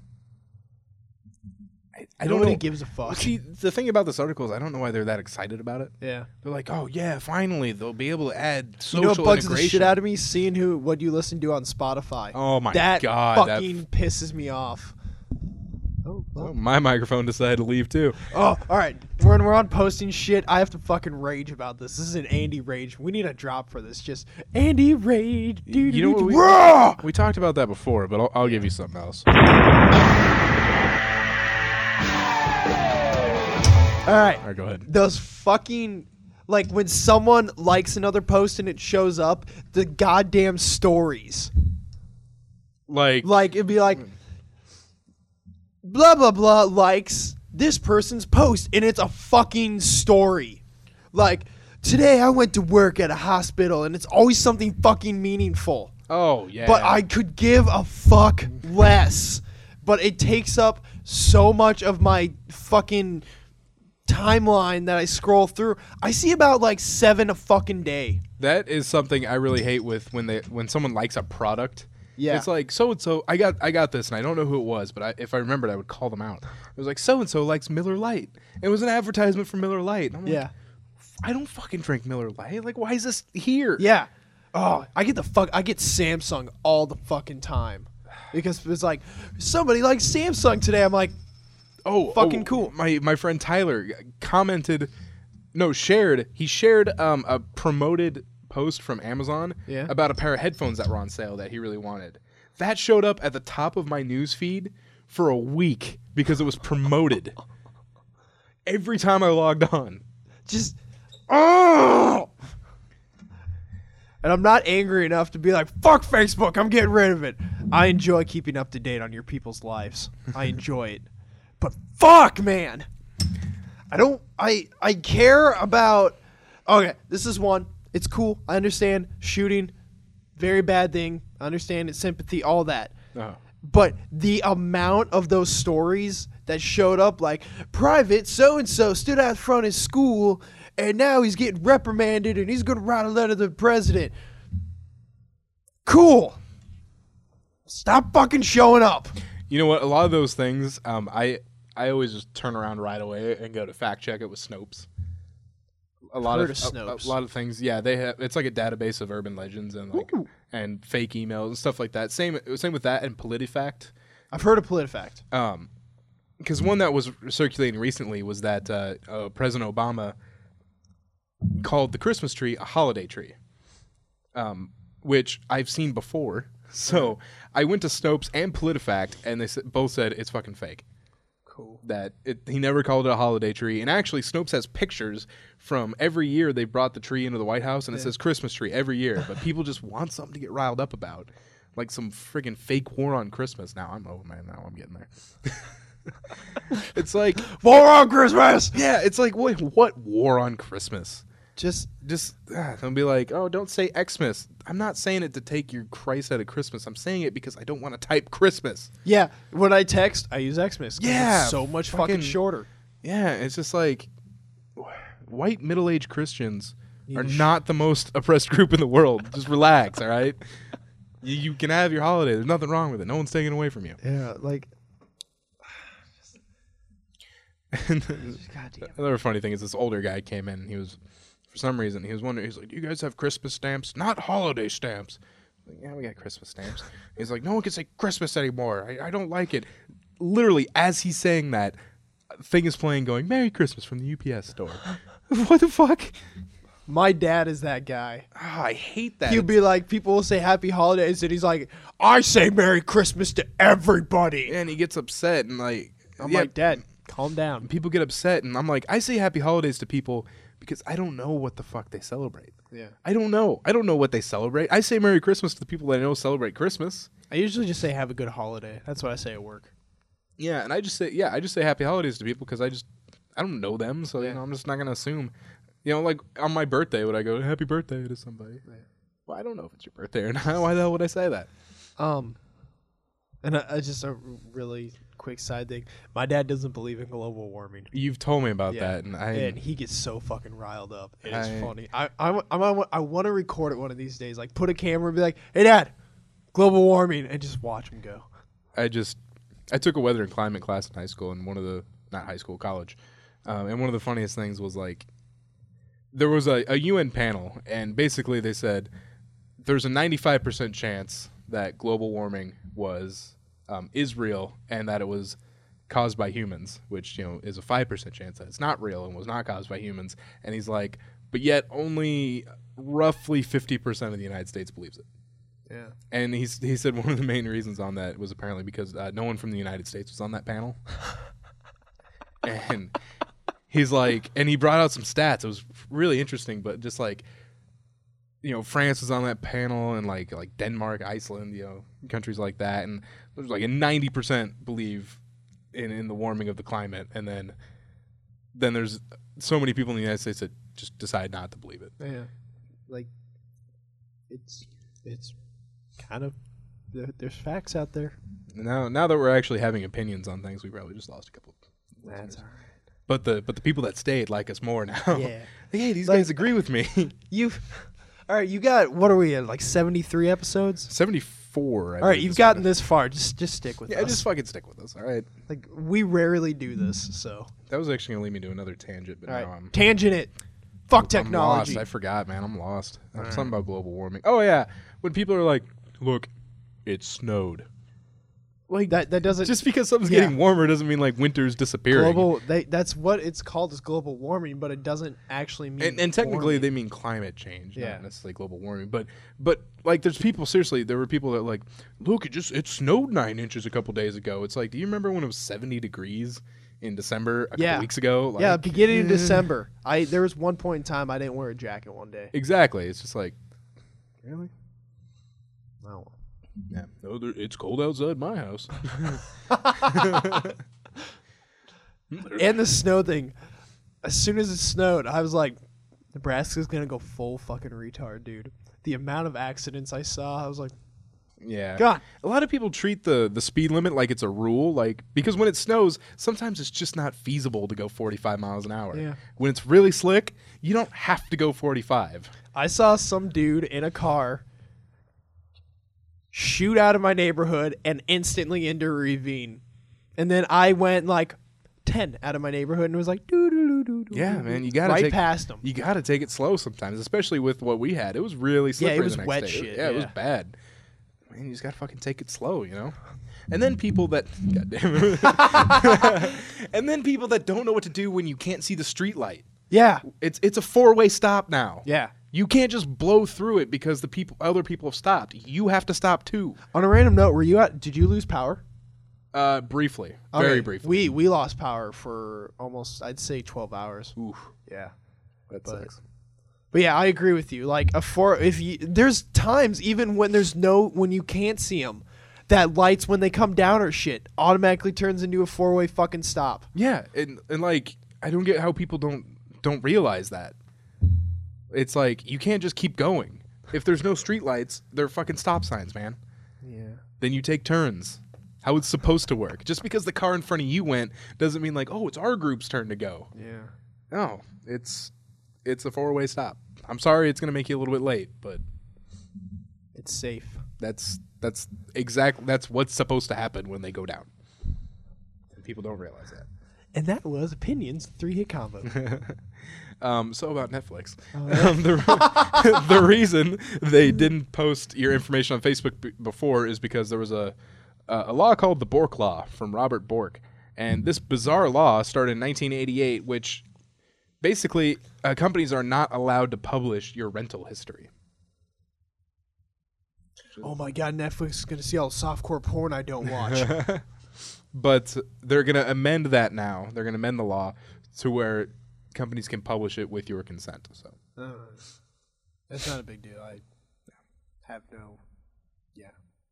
Speaker 4: I, I don't
Speaker 1: Nobody
Speaker 4: know.
Speaker 1: gives a fuck.
Speaker 4: See, the thing about this article is I don't know why they're that excited about it.
Speaker 1: Yeah.
Speaker 4: They're like, oh yeah, finally they'll be able to add
Speaker 1: You
Speaker 4: social
Speaker 1: know what bugs the
Speaker 4: integration.
Speaker 1: shit out of me? Seeing who what you listen to on Spotify.
Speaker 4: Oh my
Speaker 1: that
Speaker 4: god, that
Speaker 1: fucking pisses me off. Oh,
Speaker 4: Oh, my microphone decided to leave too.
Speaker 1: oh, all right. When we're on posting shit, I have to fucking rage about this. This is an Andy rage. We need a drop for this. Just Andy rage.
Speaker 4: You know what we,
Speaker 1: Raw!
Speaker 4: we talked about that before, but I'll, I'll give you something else.
Speaker 1: All right.
Speaker 4: All right, go ahead.
Speaker 1: Those fucking like when someone likes another post and it shows up, the goddamn stories.
Speaker 4: Like,
Speaker 1: Like it'd be like blah blah blah likes this person's post and it's a fucking story. Like today I went to work at a hospital and it's always something fucking meaningful.
Speaker 4: oh yeah,
Speaker 1: But I could give a fuck less. But it takes up so much of my fucking timeline that I scroll through. I see about like seven a fucking day.
Speaker 4: that is something I really hate with when they when someone likes a product.
Speaker 1: Yeah.
Speaker 4: It's like so and so. I got I got this, and I don't know who it was, but I, if I remembered, I would call them out. It was like so and so likes Miller Lite. It was an advertisement for Miller Lite. And I'm
Speaker 1: Yeah.
Speaker 4: like, I don't fucking drink Miller Lite. Like, why is this here?
Speaker 1: Yeah. Oh, I get the fuck. I get Samsung all the fucking time because it's like somebody likes Samsung today. I'm like,
Speaker 4: Oh,
Speaker 1: Fucking
Speaker 4: oh,
Speaker 1: cool.
Speaker 4: My my friend Tyler commented, no, shared. He shared um, a promoted post from Amazon
Speaker 1: Yeah.
Speaker 4: about a pair of headphones that were on sale that he really wanted. That showed up at the top of my news feed for a week because it was promoted. Every time I logged on.
Speaker 1: just oh. And I'm not angry enough to be like, fuck Facebook, I'm getting rid of it. I enjoy keeping up to date on your people's lives. I enjoy it. But fuck, man. I don't I I care about okay, this is one. It's cool. I understand shooting, very bad thing. I understand it's sympathy, all that.
Speaker 4: Oh.
Speaker 1: But the amount of those stories that showed up, like private so and so stood out front of his school, and now he's getting reprimanded, and he's going to write a letter to the president. Cool. Stop fucking showing up.
Speaker 4: You know what? A lot of those things, um, I I always just turn around right away and go to fact check it with Snopes. A lot
Speaker 1: Heard
Speaker 4: of,
Speaker 1: of
Speaker 4: a- a,
Speaker 1: Snopes.
Speaker 4: lot of things, yeah. They have it's like a database of urban legends and like and fake emails and stuff like that. Same same with that and PolitiFact.
Speaker 1: I've heard of PolitiFact.
Speaker 4: Um, because one that was circulating recently was that uh, uh, President Obama called the Christmas tree a holiday tree, um, which I've seen before. So I went to Snopes and PolitiFact, and they s- both said it's fucking fake.
Speaker 1: Cool.
Speaker 4: That it, he never called it a holiday tree. And actually, Snopes has pictures from every year they brought the tree into the White House, and it says Christmas tree every year. But people just want something to get riled up about, like some friggin' fake war on Christmas. Now I'm over, man. Now I'm getting there. It's like
Speaker 1: War on Christmas.
Speaker 4: yeah, it's like what what war on Christmas?
Speaker 1: Just
Speaker 4: Just uh, don't be like, oh, don't say Xmas. I'm not saying it to take your Christ out of Christmas. I'm saying it because I don't want to type Christmas.
Speaker 1: yeah. When I text, I use Xmas. 'cause
Speaker 4: Yeah,
Speaker 1: it's so much fucking,
Speaker 4: fucking-
Speaker 1: shorter.
Speaker 4: Yeah, it's just like wh- white middle-aged Christians
Speaker 1: Need
Speaker 4: are
Speaker 1: to sh-
Speaker 4: not the most oppressed group in the world. Just relax, all right? You, you can have your holiday. There's nothing wrong with it. No one's taking it away from you.
Speaker 1: Yeah, like
Speaker 4: And
Speaker 1: goddamn.
Speaker 4: another funny thing is this older guy came in. And he was, for some reason, he was wondering. He's like, "Do you guys have Christmas stamps? Not holiday stamps." Like, yeah, we got Christmas stamps. He's like, no one can say Christmas anymore. I, I don't like it. Literally, as he's saying that, a thing is playing going, Merry Christmas from the U P S store. What the fuck?
Speaker 1: My dad is that guy.
Speaker 4: Oh, I hate that.
Speaker 1: He'll be like, people will say Happy Holidays, and he's like, I say Merry Christmas to everybody.
Speaker 4: And he gets upset and like,
Speaker 1: I'm
Speaker 4: yeah,
Speaker 1: like, Dad, calm down.
Speaker 4: people get upset, and I'm like, I say Happy Holidays to people because I don't know what the fuck they celebrate.
Speaker 1: Yeah.
Speaker 4: I don't know. I don't know what they celebrate. I say Merry Christmas to the people that I know celebrate Christmas.
Speaker 1: I usually just say have a good holiday. That's what I say at work.
Speaker 4: Yeah, and I just say yeah, I just say Happy Holidays to people because I just I don't know them, so
Speaker 1: Yeah.
Speaker 4: you know I'm just not gonna assume. You know, like on my birthday, would I go Happy Birthday to somebody? Yeah. Well, I don't know if it's your birthday or not. Why the hell would I say that?
Speaker 1: Um, and I, I just a really quick side thing. My dad doesn't believe in global warming.
Speaker 4: You've told me about
Speaker 1: Yeah.
Speaker 4: that, and I
Speaker 1: And he gets so fucking riled up. It's
Speaker 4: I-
Speaker 1: funny. I I, I, I want to record it one of these days. Like, put a camera and be like, hey, Dad, global warming, and just watch him go.
Speaker 4: I just I took a weather and climate class in high school, and one of the not high school, college, um, and one of the funniest things was like there was a, a U N panel, and basically they said there's a ninety-five percent chance that global warming was um, is real and that it was caused by humans, which you know is a five percent chance that it's not real and was not caused by humans. And he's like, but yet only roughly fifty percent of the United States believes it.
Speaker 1: Yeah.
Speaker 4: And he's, he said one of the main reasons on that was apparently because uh, no one from the United States was on that panel. And he's like, and he brought out some stats. It was really interesting, but just like, you know, France was on that panel, and like like Denmark, Iceland, you know, countries like that. And there's like a ninety percent believe in, in the warming of the climate. And then then there's so many people in the United States that just decide not to believe it.
Speaker 1: Yeah. Like, it's it's kind of, there, there's facts out there.
Speaker 4: Now now that we're actually having opinions on things, we probably just lost a couple of
Speaker 1: That's all right.
Speaker 4: But the but the people that stayed like us more now.
Speaker 1: Yeah.
Speaker 4: Like, hey, these
Speaker 1: Like-
Speaker 4: guys agree with me.
Speaker 1: You've, all right, you got, what are we at, like seventy-three episodes?
Speaker 4: seventy-four. I
Speaker 1: All right,
Speaker 4: believe
Speaker 1: you've
Speaker 4: this
Speaker 1: gotten
Speaker 4: one is.
Speaker 1: this far. Just just stick with
Speaker 4: Yeah,
Speaker 1: us.
Speaker 4: just fucking stick with us. All right.
Speaker 1: Like, we rarely do this, so.
Speaker 4: That was actually gonna lead me to another tangent, but
Speaker 1: All
Speaker 4: now
Speaker 1: right,
Speaker 4: I'm
Speaker 1: tangent it. Fuck
Speaker 4: I'm
Speaker 1: technology.
Speaker 4: lost. I forgot, man. I'm lost. Uh, Something about global warming. Oh yeah, when people are like, "Look, it snowed." Like
Speaker 1: that that doesn't
Speaker 4: just because something's
Speaker 1: Yeah.
Speaker 4: getting warmer doesn't mean like winter's disappearing.
Speaker 1: global. They, that's what it's called, is global warming, but it doesn't actually mean.
Speaker 4: and, and technically
Speaker 1: warming.
Speaker 4: they mean climate change,
Speaker 1: Yeah.
Speaker 4: not necessarily global warming. But but like there's people, seriously, there were people that like, look, it just it snowed nine inches a couple days ago. It's like, do you remember when it was seventy degrees in December a
Speaker 1: Yeah.
Speaker 4: couple weeks ago? Like,
Speaker 1: yeah, beginning of
Speaker 4: eh.
Speaker 1: December. I there was one point in time I didn't wear a jacket one day.
Speaker 4: Exactly. It's just like, really?
Speaker 1: Oh.
Speaker 4: Yeah. No, there, it's cold outside my house.
Speaker 1: And the snow thing. As soon as it snowed, I was like, Nebraska's gonna go full fucking retard, dude. The amount of accidents I saw, I was like,
Speaker 4: Yeah.
Speaker 1: God.
Speaker 4: A lot of people treat the, the speed limit like it's a rule, like because when it snows, sometimes it's just not feasible to go forty-five miles an hour.
Speaker 1: Yeah.
Speaker 4: When it's really slick, you don't have to go forty-five.
Speaker 1: I saw some dude in a car shoot out of my neighborhood and instantly into a ravine. And then I went like ten out of my neighborhood and was like, doo doo doo doo doo.
Speaker 4: Yeah, man, you gotta
Speaker 1: right
Speaker 4: take,
Speaker 1: past him.
Speaker 4: You gotta take it slow sometimes, especially with what we had. It was really slippery.
Speaker 1: it was
Speaker 4: the next
Speaker 1: wet
Speaker 4: day.
Speaker 1: shit,
Speaker 4: Yeah, it was
Speaker 1: yeah.
Speaker 4: bad. Man, you just gotta fucking take it slow, you know. And then people that, goddamn, and then people that don't know what to do when you can't see the street light.
Speaker 1: Yeah.
Speaker 4: It's it's a four way stop now.
Speaker 1: Yeah.
Speaker 4: You can't just blow through it because the people, other people have stopped. You have to stop too.
Speaker 1: On a random note, were you at, did you lose power?
Speaker 4: Uh, briefly, very
Speaker 1: Okay,
Speaker 4: briefly.
Speaker 1: We we lost power for almost, I'd say, twelve hours.
Speaker 4: Oof,
Speaker 1: Yeah.
Speaker 4: that
Speaker 1: But-
Speaker 4: sucks.
Speaker 1: But yeah, I agree with you. Like a four, if you there's times even when there's no when you can't see them, that lights when they come down or shit automatically turns into a four way fucking stop.
Speaker 4: Yeah, and and like I don't get how people don't don't realize that. It's like you can't just keep going. If there's no streetlights, they're fucking stop signs, man.
Speaker 1: Yeah.
Speaker 4: Then you take turns. How it's supposed to work. Just because the car in front of you went doesn't mean like, oh, it's our group's turn to go.
Speaker 1: Yeah.
Speaker 4: No, it's it's a four way stop. I'm sorry it's gonna make you a little bit late, but
Speaker 1: It's safe.
Speaker 4: that's that's exact that's what's supposed to happen when they go down. And people don't realize that.
Speaker 1: And that was Opinions Three Hit Combo.
Speaker 4: Um, so about Netflix, um, the, the reason they didn't post your information on Facebook b- before is because there was a uh, a law called the Bork Law from Robert Bork, and this bizarre law started in nineteen eighty-eight, which basically uh, companies are not allowed to publish your rental history.
Speaker 1: Oh my God, Netflix is gonna see all the softcore porn I don't watch.
Speaker 4: But they're gonna amend that now. They're gonna amend the law to where companies can publish it with your consent. So
Speaker 1: uh, that's not a big deal. I have no. Yeah.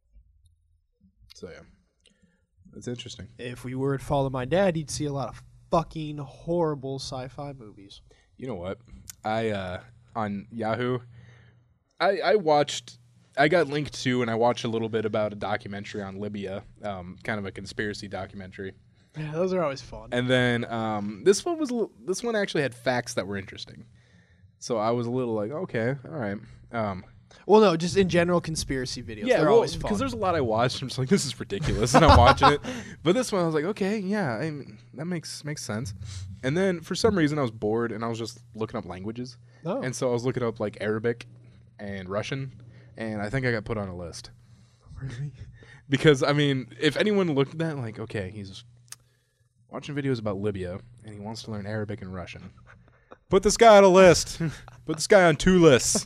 Speaker 4: So yeah, it's interesting.
Speaker 1: If we were to follow my dad, he'd see a lot of fucking horrible sci-fi movies.
Speaker 4: You know what? I uh, on Yahoo, I I watched. I got linked to, and I watched a little bit about a documentary on Libya, um, kind of a conspiracy documentary.
Speaker 1: Yeah, those are always fun.
Speaker 4: And then um, this one was a little, this one actually had facts that were interesting. So I was a little like, okay, all right. Um,
Speaker 1: well, no, just in general conspiracy videos.
Speaker 4: yeah,
Speaker 1: They're
Speaker 4: well,
Speaker 1: always fun.
Speaker 4: because there's a lot I watched. I'm just like, this is ridiculous, and I'm watching it. But this one, I was like, okay, yeah, I mean, that makes makes sense. And then for some reason, I was bored, and I was just looking up languages.
Speaker 1: Oh.
Speaker 4: And so I was looking up like Arabic and Russian, and I think I got put on a list.
Speaker 1: Really?
Speaker 4: Because I mean, if anyone looked at that, like, okay, he's watching videos about Libya, and he wants to learn Arabic and Russian. Put this guy on a list. Put this guy on two lists.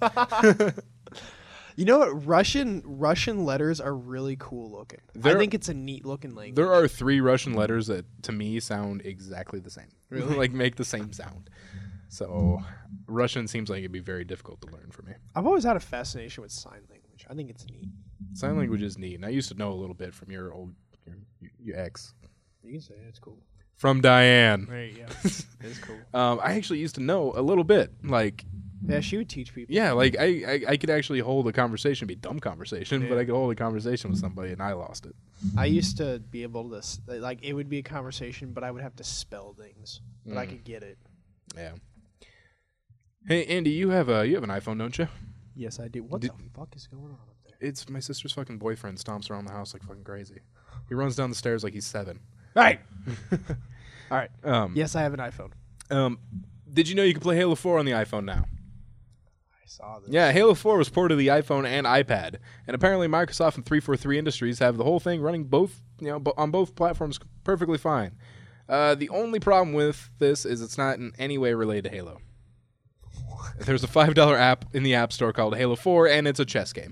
Speaker 1: You know what? Russian Russian letters are really cool looking.
Speaker 4: There-
Speaker 1: I think it's a neat looking language.
Speaker 4: There are three Russian letters that, to me, sound exactly the same. Really? Like, make the same sound. So, Russian seems like it'd be very difficult to learn for me.
Speaker 1: I've always had a fascination with sign language. I think it's neat.
Speaker 4: Sign language is neat, and I used to know a little bit from your old, your, your ex.
Speaker 1: You can say it. It's cool.
Speaker 4: From Diane.
Speaker 1: There you go. It's cool.
Speaker 4: Um, I actually used to know a little bit. Like,
Speaker 1: Yeah, she would teach people.
Speaker 4: yeah, like, I, I, I could actually hold a conversation, it'd be a dumb conversation,
Speaker 1: Yeah.
Speaker 4: but I could hold a conversation with somebody, and I lost it.
Speaker 1: I used to be able to, s- like, it would be a conversation, but I would have to spell things. But I
Speaker 4: Mm.
Speaker 1: could get it.
Speaker 4: Yeah. Hey, Andy, you have a you have an iPhone, don't you?
Speaker 1: Yes, I do. What
Speaker 4: Did-
Speaker 1: the fuck is going on up there?
Speaker 4: It's my sister's fucking boyfriend stomps around the house like fucking crazy. He runs down the stairs like he's seven.
Speaker 1: All right. All right.
Speaker 4: Um,
Speaker 1: Yes, I have an iPhone.
Speaker 4: Um, did you know you can play Halo four on the iPhone now?
Speaker 1: I saw this.
Speaker 4: Yeah, Halo four was ported to the iPhone and iPad, and apparently Microsoft and three forty-three Industries have the whole thing running both, you know, bo- on both platforms perfectly fine. Uh, the only problem with this is it's not in any way related to Halo. There's a five dollar app in the App Store called Halo four, and it's a chess game.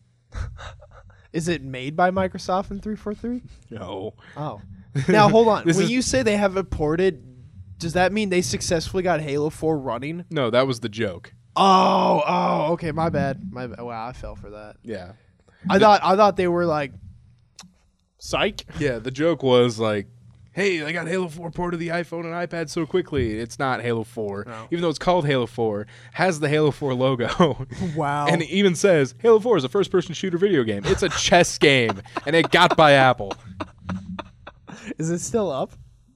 Speaker 1: Is it made by Microsoft in three forty-three?
Speaker 4: No.
Speaker 1: Oh. Now, hold on.
Speaker 4: This
Speaker 1: When
Speaker 4: is-
Speaker 1: you say they have it ported, does that mean they successfully got Halo four running?
Speaker 4: No, that was the joke.
Speaker 1: Oh, oh, okay, my bad. My bad. Wow, I fell for that.
Speaker 4: Yeah.
Speaker 1: I thought I thought they were like psych.
Speaker 4: Yeah, the joke was like, hey, I got Halo four ported to the iPhone and iPad so quickly. It's not Halo four.
Speaker 1: No.
Speaker 4: Even though it's called Halo four, has the Halo four logo.
Speaker 1: Wow.
Speaker 4: And it even says, Halo four is a first-person shooter video game. It's a chess game, and it got by Apple.
Speaker 1: Is it still up?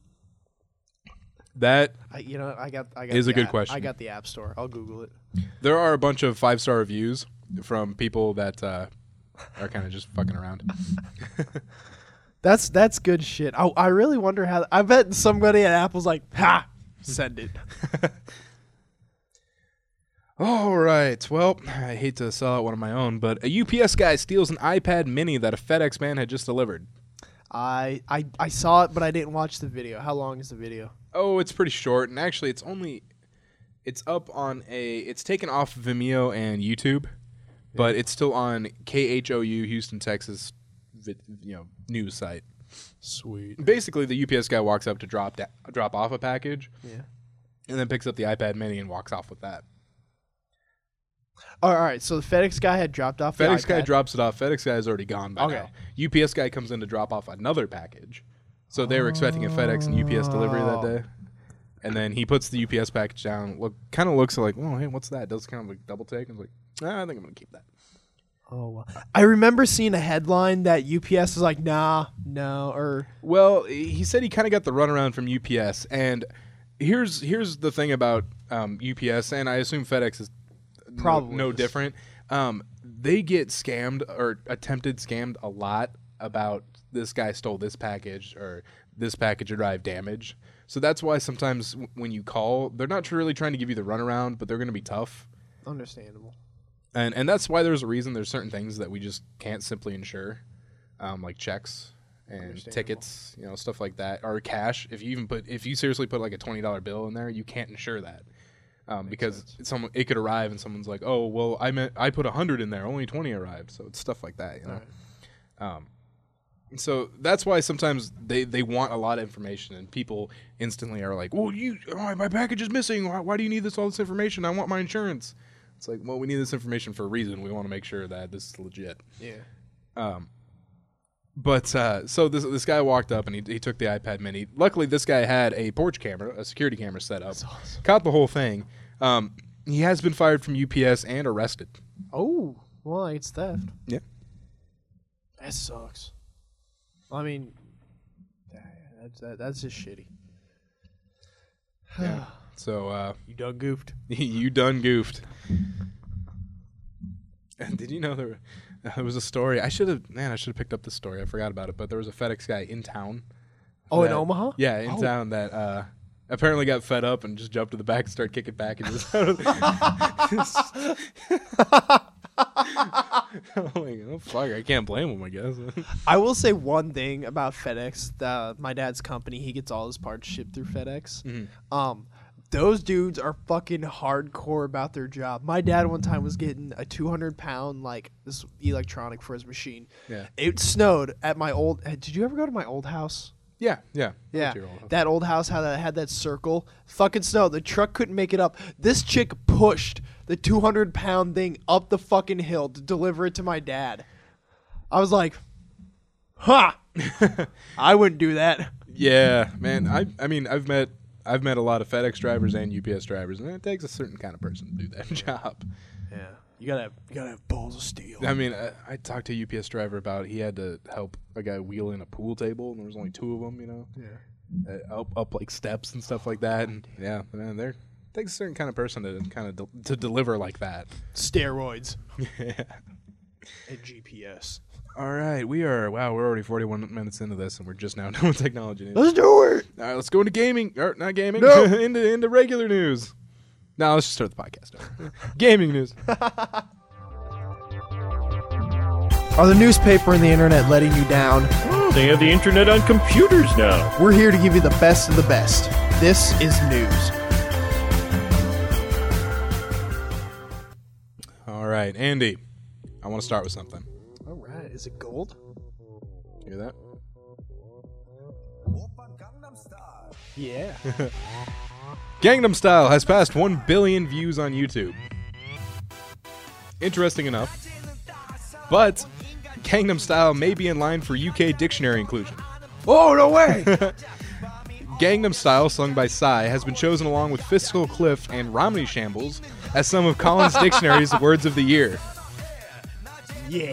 Speaker 4: That,
Speaker 1: I, you know, I got I got
Speaker 4: Is
Speaker 1: the
Speaker 4: a good
Speaker 1: app-
Speaker 4: question.
Speaker 1: I got the App Store. I'll Google it.
Speaker 4: there are a bunch of five-star reviews from people that uh, are kind of just fucking around.
Speaker 1: That's that's good shit. I I really wonder how. I bet somebody at Apple's like, ha, send it.
Speaker 4: All right. Well, I hate to sell out one of my own, but a U P S guy steals an iPad mini that a FedEx man had just delivered.
Speaker 1: I I I saw it, but I didn't watch the video. How long is the video?
Speaker 4: Oh, it's pretty short, and actually, it's only it's up on a it's taken off Vimeo and YouTube, but it's still on K H O U Houston, Texas, vi- you know, news site.
Speaker 1: Sweet.
Speaker 4: Basically, the U P S guy walks up to drop da- drop off a package,
Speaker 1: Yeah.
Speaker 4: and then picks up the iPad Mini and walks off with that.
Speaker 1: All right. So the FedEx guy had dropped off.
Speaker 4: FedEx
Speaker 1: the
Speaker 4: guy
Speaker 1: iPad.
Speaker 4: drops it off. FedEx guy is already gone by
Speaker 1: Okay.
Speaker 4: now. U P S guy comes in to drop off another package. So they were expecting a FedEx and U P S delivery that day. And then he puts the U P S package down. Look, kind of looks like, oh, hey, what's that? Does kind of like double take. And was like, nah, I think I'm going to keep that.
Speaker 1: Oh, wow. I remember seeing a headline that U P S was like, nah, no, or
Speaker 4: Well, he said he kind of got the runaround from U P S. And here's here's the thing about um, U P S, and I assume FedEx is no-
Speaker 1: Probably
Speaker 4: no
Speaker 1: is.
Speaker 4: different. Um, they get scammed or attempted scammed a lot about this guy stole this package or this package arrived damaged. So that's why sometimes w- when you call, they're not really trying to give you the runaround, but they're going to be tough.
Speaker 1: Understandable.
Speaker 4: And and that's why there's a reason there's certain things that we just can't simply insure, um, like checks and tickets, you know, stuff like that, or cash. If you even put, if you seriously put like a twenty dollar bill in there, you can't insure that. Um, because someone it could arrive and someone's like, oh well, I meant I put a hundred in there, only twenty arrived, so it's stuff like that, you know. Right. Um, so that's why sometimes they, they want a lot of information, and people instantly are like, well, you oh, my package is missing. Why, why do you need this all this information? I want my insurance. It's like, well, we need this information for a reason. We want to make sure that this is legit.
Speaker 1: Yeah.
Speaker 4: Um. But uh, so this this guy walked up and he he took the iPad Mini. Luckily, this guy had a porch camera, a security camera set up. That's awesome. Caught the whole thing. Um, he has been fired from U P S and arrested.
Speaker 1: Oh, well, it's theft.
Speaker 4: Yeah.
Speaker 1: That sucks. I mean, that's that, that's just shitty.
Speaker 4: Yeah. So uh,
Speaker 1: you done goofed.
Speaker 4: you done goofed. And did you know there? Uh, there was a story. I should have, man, I should have picked up this story. I forgot about it, but there was a FedEx guy in town.
Speaker 1: Oh,
Speaker 4: that,
Speaker 1: in Omaha?
Speaker 4: Yeah, in
Speaker 1: oh.
Speaker 4: town that uh, apparently got fed up and just jumped to the back and started kicking packages. oh, like, oh, fuck, I can't blame him, I guess.
Speaker 1: I will say one thing about FedEx. The, my dad's company, he gets all his parts shipped through FedEx.
Speaker 4: Mm-hmm.
Speaker 1: Um, Those dudes are fucking hardcore about their job. My dad one time was getting a two hundred pound, like, this electronic for his machine.
Speaker 4: Yeah.
Speaker 1: It snowed at my old... Did you ever go to my old house?
Speaker 4: Yeah, yeah.
Speaker 1: Yeah. That old house had that, had that circle. Fucking snow. The truck couldn't make it up. This chick pushed the two hundred pound thing up the fucking hill to deliver it to my dad. I was like, ha! I wouldn't do that.
Speaker 4: Yeah, man. I I mean, I've met... I've met a lot of FedEx drivers and U P S drivers, and it takes a certain kind of person to do that job.
Speaker 1: Yeah, you gotta have, you gotta have balls of steel.
Speaker 4: I mean, I, I talked to a U P S driver about he had to help a guy wheel in a pool table, and there was only two of them, you know.
Speaker 1: Yeah.
Speaker 4: Uh, up up like steps and stuff like that, and yeah, man, there takes a certain kind of person to kind of de- to deliver like that.
Speaker 1: Steroids.
Speaker 4: Yeah.
Speaker 1: And G P S.
Speaker 4: All right, we are. Wow, we're already forty-one minutes into this, and we're just now done with technology news.
Speaker 1: Let's do it.
Speaker 4: All right, let's go into gaming. Or not gaming.
Speaker 1: No.
Speaker 4: into into regular news. Now let's just start the podcast over. Gaming news.
Speaker 1: Are the newspaper and the internet letting you down?
Speaker 8: Oh, they have the internet on computers now.
Speaker 1: We're here to give you the best of the best. This is news.
Speaker 4: All right, Andy, I want to start with something.
Speaker 1: All right, is it gold?
Speaker 4: Hear that?
Speaker 1: Yeah.
Speaker 4: Gangnam Style has passed one billion views on YouTube. Interesting enough. But Gangnam Style may be in line for U K dictionary inclusion.
Speaker 1: Oh, no way!
Speaker 4: Gangnam Style, sung by Psy, has been chosen along with Fiscal Cliff and Romney Shambles as some of Collins Dictionary's words of the year.
Speaker 1: Yeah.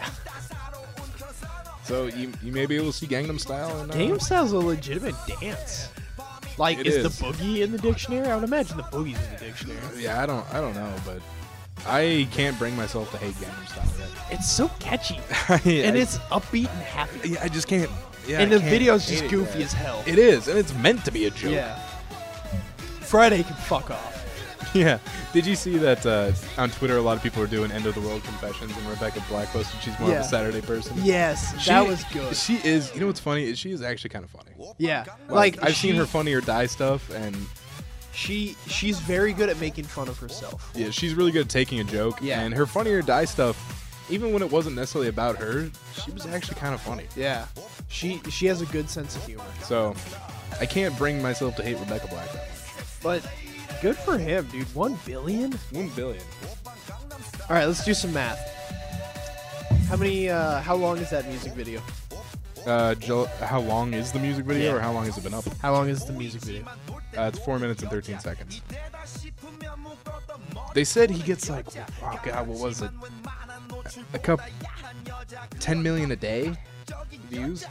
Speaker 4: So you you may be able to see Gangnam Style. In, uh,
Speaker 1: Gangnam Style's a legitimate dance. Like,
Speaker 4: It
Speaker 1: is,
Speaker 4: is.
Speaker 1: the boogie in the dictionary? I would imagine the boogie's in the dictionary.
Speaker 4: Yeah, I don't I don't know, but I can't bring myself to hate Gangnam Style yet.
Speaker 1: It's so catchy.
Speaker 4: I,
Speaker 1: and
Speaker 4: I,
Speaker 1: it's upbeat and happy.
Speaker 4: yeah, I just can't. Yeah,
Speaker 1: and
Speaker 4: I
Speaker 1: the
Speaker 4: can't
Speaker 1: video's
Speaker 4: hate
Speaker 1: just
Speaker 4: it
Speaker 1: goofy
Speaker 4: yet.
Speaker 1: as hell.
Speaker 4: It is, and it's meant to be a joke.
Speaker 1: Yeah. Friday can fuck off.
Speaker 4: Yeah. Did you see that uh, on Twitter? A lot of people are doing end of the world confessions, and Rebecca Black posted she's more
Speaker 1: Yeah.
Speaker 4: of a Saturday person.
Speaker 1: Yes,
Speaker 4: She-
Speaker 1: that was good.
Speaker 4: She is. You know what's funny? Is she is actually kind of funny.
Speaker 1: Yeah,
Speaker 4: Like,
Speaker 1: like
Speaker 4: I've seen
Speaker 1: she-
Speaker 4: her Funny or Die stuff, and
Speaker 1: She she's very good at making fun of herself.
Speaker 4: yeah, she's really good at taking a joke.
Speaker 1: Yeah.
Speaker 4: And her Funny or Die stuff, even when it wasn't necessarily about her, she was actually kind of funny.
Speaker 1: Yeah, she she has a good sense of humor.
Speaker 4: So I can't bring myself to hate Rebecca Black that much.
Speaker 1: But good for him, dude. One billion.
Speaker 4: One billion.
Speaker 1: All right, let's do some math. How many? Uh, how long is that music video?
Speaker 4: Uh, Jill, how long is the music video,
Speaker 1: Yeah.
Speaker 4: or how long has it been up?
Speaker 1: How long is the music video?
Speaker 4: Uh, it's four minutes and thirteen seconds. They said he gets like, oh god, what was it? A couple, ten million a day views.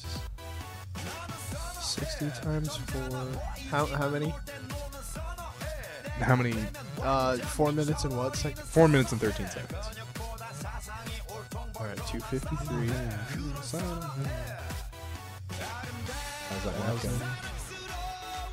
Speaker 1: Sixty times four. How how many?
Speaker 4: How many?
Speaker 1: Uh, four minutes and what? Sec-
Speaker 4: Four minutes and thirteen seconds.
Speaker 1: All right, two fifty three.
Speaker 4: How's that math going?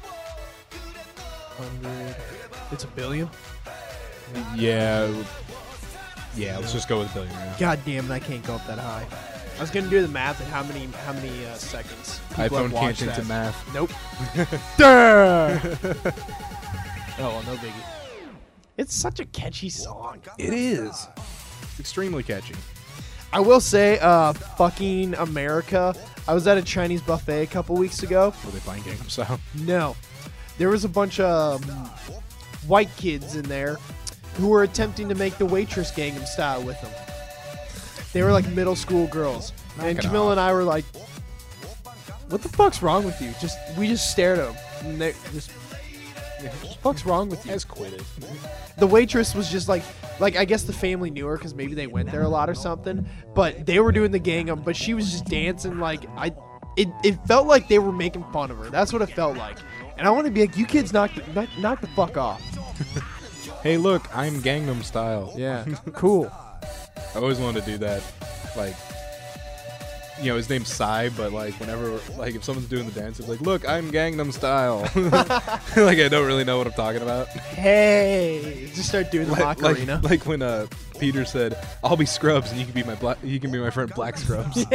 Speaker 1: Hundred. It's a billion.
Speaker 4: Yeah. Yeah, let's just go with a billion. Yeah.
Speaker 1: God damn it! I can't go up that high. I was gonna do the math at how many how many uh, seconds. people
Speaker 4: iPhone
Speaker 1: have
Speaker 4: can't
Speaker 1: watched
Speaker 4: into
Speaker 1: that.
Speaker 4: math.
Speaker 1: Nope. Duh! Oh, well, no biggie. It's such a catchy song.
Speaker 4: It is. It's extremely catchy.
Speaker 1: I will say, uh, fucking America. I was at a Chinese buffet a couple weeks ago.
Speaker 4: Were they playing Gangnam Style?
Speaker 1: No. There was a bunch of um, white kids in there who were attempting to make the waitress Gangnam Style with them. They were like middle school girls.
Speaker 4: Knock
Speaker 1: and
Speaker 4: it
Speaker 1: Camilla
Speaker 4: off.
Speaker 1: and I were like, what the fuck's wrong with you? Just We just stared at them. And they just, what the fuck's wrong with you?
Speaker 4: Guys quit it.
Speaker 1: The waitress was just like, like I guess the family knew her because maybe they went there a lot or something. But they were doing the Gangnam, but she was just dancing like I. It, it felt like they were making fun of her. That's what it felt like. And I want to be like, you kids knock the, knock, knock the fuck off.
Speaker 4: Hey, look, I'm Gangnam Style.
Speaker 1: Yeah, cool.
Speaker 4: I always wanted to do that. Like, you know, his name's Psy, but like whenever, like if someone's doing the dance, it's like, look, I'm Gangnam Style. Like I don't really know what I'm talking about.
Speaker 1: Hey, just start doing the
Speaker 4: Like,
Speaker 1: Macarena.
Speaker 4: like, like when uh, Peter said, "I'll be Scrubs, and you can be my black, you can be my friend Black Scrubs."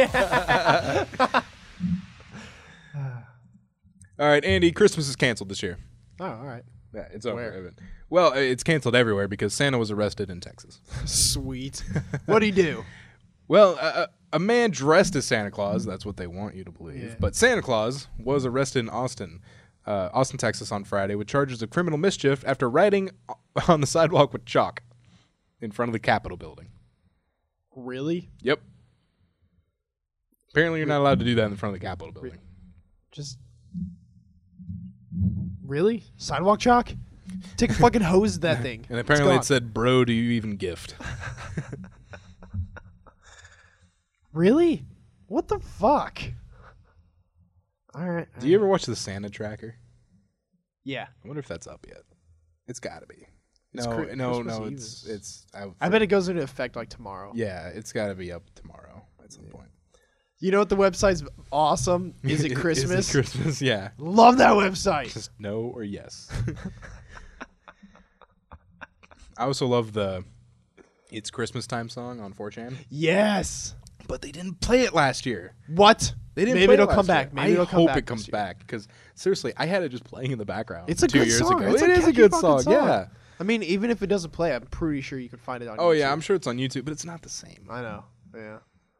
Speaker 4: All right, Andy, Christmas is canceled this year.
Speaker 1: Oh, all right.
Speaker 4: Yeah, it's over.
Speaker 1: Where?
Speaker 4: Well, it's canceled everywhere because Santa was arrested in Texas.
Speaker 1: Sweet. What'd he do?
Speaker 4: Well, a, a man dressed as Santa Claus, that's what they want you to believe,
Speaker 1: Yeah.
Speaker 4: but Santa Claus was arrested in Austin, uh, Austin, Texas on Friday with charges of criminal mischief after writing on the sidewalk with chalk in front of the Capitol building.
Speaker 1: Really?
Speaker 4: Yep. Apparently you're not allowed to do that in front of the Capitol building.
Speaker 1: Just really? Sidewalk chalk? Take a fucking hose to that thing.
Speaker 4: And apparently
Speaker 1: It's
Speaker 4: it said, "Bro, do you even gift?"
Speaker 1: Really? What the fuck? All right.
Speaker 4: Do you ever watch the Santa Tracker?
Speaker 1: Yeah.
Speaker 4: I wonder if that's up yet. It's got to be.
Speaker 1: It's
Speaker 4: No,
Speaker 1: Chri-
Speaker 4: no,
Speaker 1: Christmas
Speaker 4: no.
Speaker 1: Eve
Speaker 4: It's
Speaker 1: is-
Speaker 4: it's. I,
Speaker 1: I bet it goes into effect like tomorrow.
Speaker 4: Yeah, it's got to be up tomorrow at some point.
Speaker 1: You know what the website's awesome? Is it Christmas?
Speaker 4: Is it Christmas? Yeah.
Speaker 1: Love that website.
Speaker 4: Just no or yes. I also love the "It's Christmas Time" song on four chan,
Speaker 1: Yes.
Speaker 4: but they didn't play it last year.
Speaker 1: What?
Speaker 4: They didn't.
Speaker 1: Maybe
Speaker 4: play
Speaker 1: it'll
Speaker 4: it last
Speaker 1: come back.
Speaker 4: year.
Speaker 1: Maybe
Speaker 4: I
Speaker 1: it'll come
Speaker 4: hope
Speaker 1: back
Speaker 4: it comes
Speaker 1: this year.
Speaker 4: back because seriously, I had it just playing in the background.
Speaker 1: It's a
Speaker 4: two
Speaker 1: good
Speaker 4: years
Speaker 1: song.
Speaker 4: ago.
Speaker 1: It's
Speaker 4: It
Speaker 1: a
Speaker 4: is a
Speaker 1: catchy
Speaker 4: good
Speaker 1: fucking
Speaker 4: song.
Speaker 1: song.
Speaker 4: Yeah.
Speaker 1: I mean, even if it doesn't play, I'm pretty sure you can find it on
Speaker 4: Oh
Speaker 1: YouTube.
Speaker 4: yeah, I'm sure it's on YouTube, but it's not the same.
Speaker 1: I know. Yeah.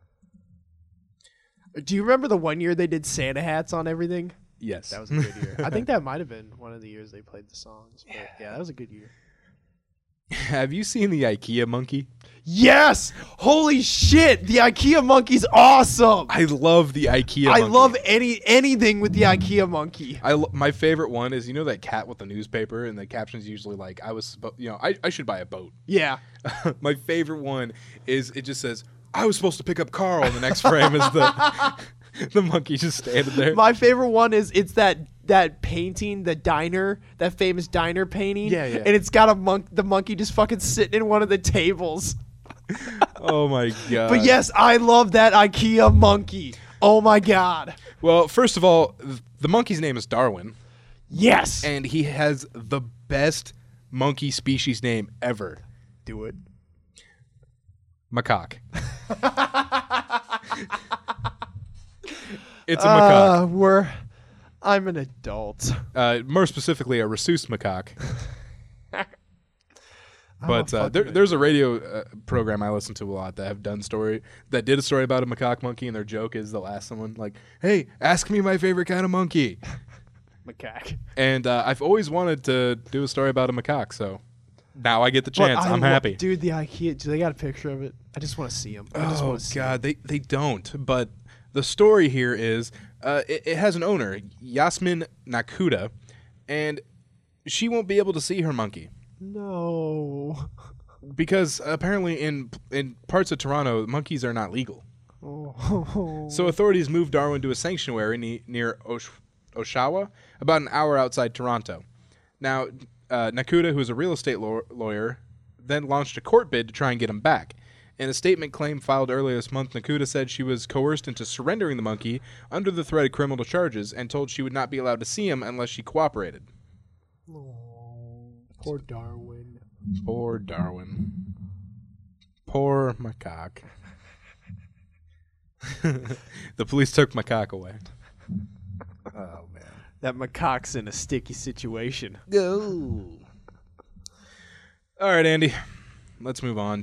Speaker 1: Do you remember the one year they did Santa hats on everything?
Speaker 4: Yes,
Speaker 1: That was a good year. I think that might have been one of the years they played the songs. But yeah, that was a good year.
Speaker 4: Have you seen the IKEA monkey?
Speaker 1: Yes! Holy shit! The IKEA monkey's awesome!
Speaker 4: I love the IKEA.
Speaker 1: I
Speaker 4: monkey.
Speaker 1: love any anything with the IKEA monkey.
Speaker 4: I lo- my favorite one is, you know, that cat with the newspaper, and the caption's usually like, "I was, suppo- you know, I, I should buy a boat."
Speaker 1: Yeah.
Speaker 4: My favorite one is it just says, "I was supposed to pick up Carl." And the next frame is the the monkey just standing there.
Speaker 1: My favorite one is it's that that painting, the diner, that famous diner painting.
Speaker 4: Yeah, yeah.
Speaker 1: And it's got a monk, the monkey just fucking sitting in one of the tables.
Speaker 4: Oh my god!
Speaker 1: But yes, I love that IKEA monkey. Oh my god.
Speaker 4: Well, first of all, th- the monkey's name is Darwin,
Speaker 1: Yes.
Speaker 4: and he has the best monkey species name ever.
Speaker 1: do it.
Speaker 4: Macaque. It's a macaque.
Speaker 1: Uh, we're. I'm an adult.
Speaker 4: Uh, more specifically, a rhesus macaque. But uh, there,
Speaker 1: fucking
Speaker 4: there's a radio uh, program I listen to a lot that have done story that did a story about a macaque monkey, and their joke is they'll ask someone like, "Hey, ask me my favorite kind of monkey."
Speaker 1: Macaque.
Speaker 4: And uh, I've always wanted to do a story about a macaque, so now I get the
Speaker 1: But
Speaker 4: chance.
Speaker 1: I
Speaker 4: I'm
Speaker 1: lo-
Speaker 4: happy.
Speaker 1: Dude, the IKEA. Do they got a picture of it? I just want to see him. I just
Speaker 4: Oh
Speaker 1: want to see
Speaker 4: God, they they don't. But the story here is uh, it, it has an owner, Yasmin Nakuda, and she won't be able to see her monkey
Speaker 1: No.
Speaker 4: because apparently in in parts of Toronto, monkeys are not legal.
Speaker 1: Oh.
Speaker 4: So authorities moved Darwin to a sanctuary ne- near Osh- Oshawa, about an hour outside Toronto. Now, uh, Nakuda, who is a real estate law- lawyer, then launched a court bid to try and get him back. In a statement claim filed earlier this month, Nakuda said she was coerced into surrendering the monkey under the threat of criminal charges and told she would not be allowed to see him unless she cooperated.
Speaker 1: Poor Darwin.
Speaker 4: Poor Darwin. Poor my cock. The police took my cock away. Oh, man.
Speaker 1: That macaque's in a sticky situation.
Speaker 4: Go. All right, Andy. Let's move on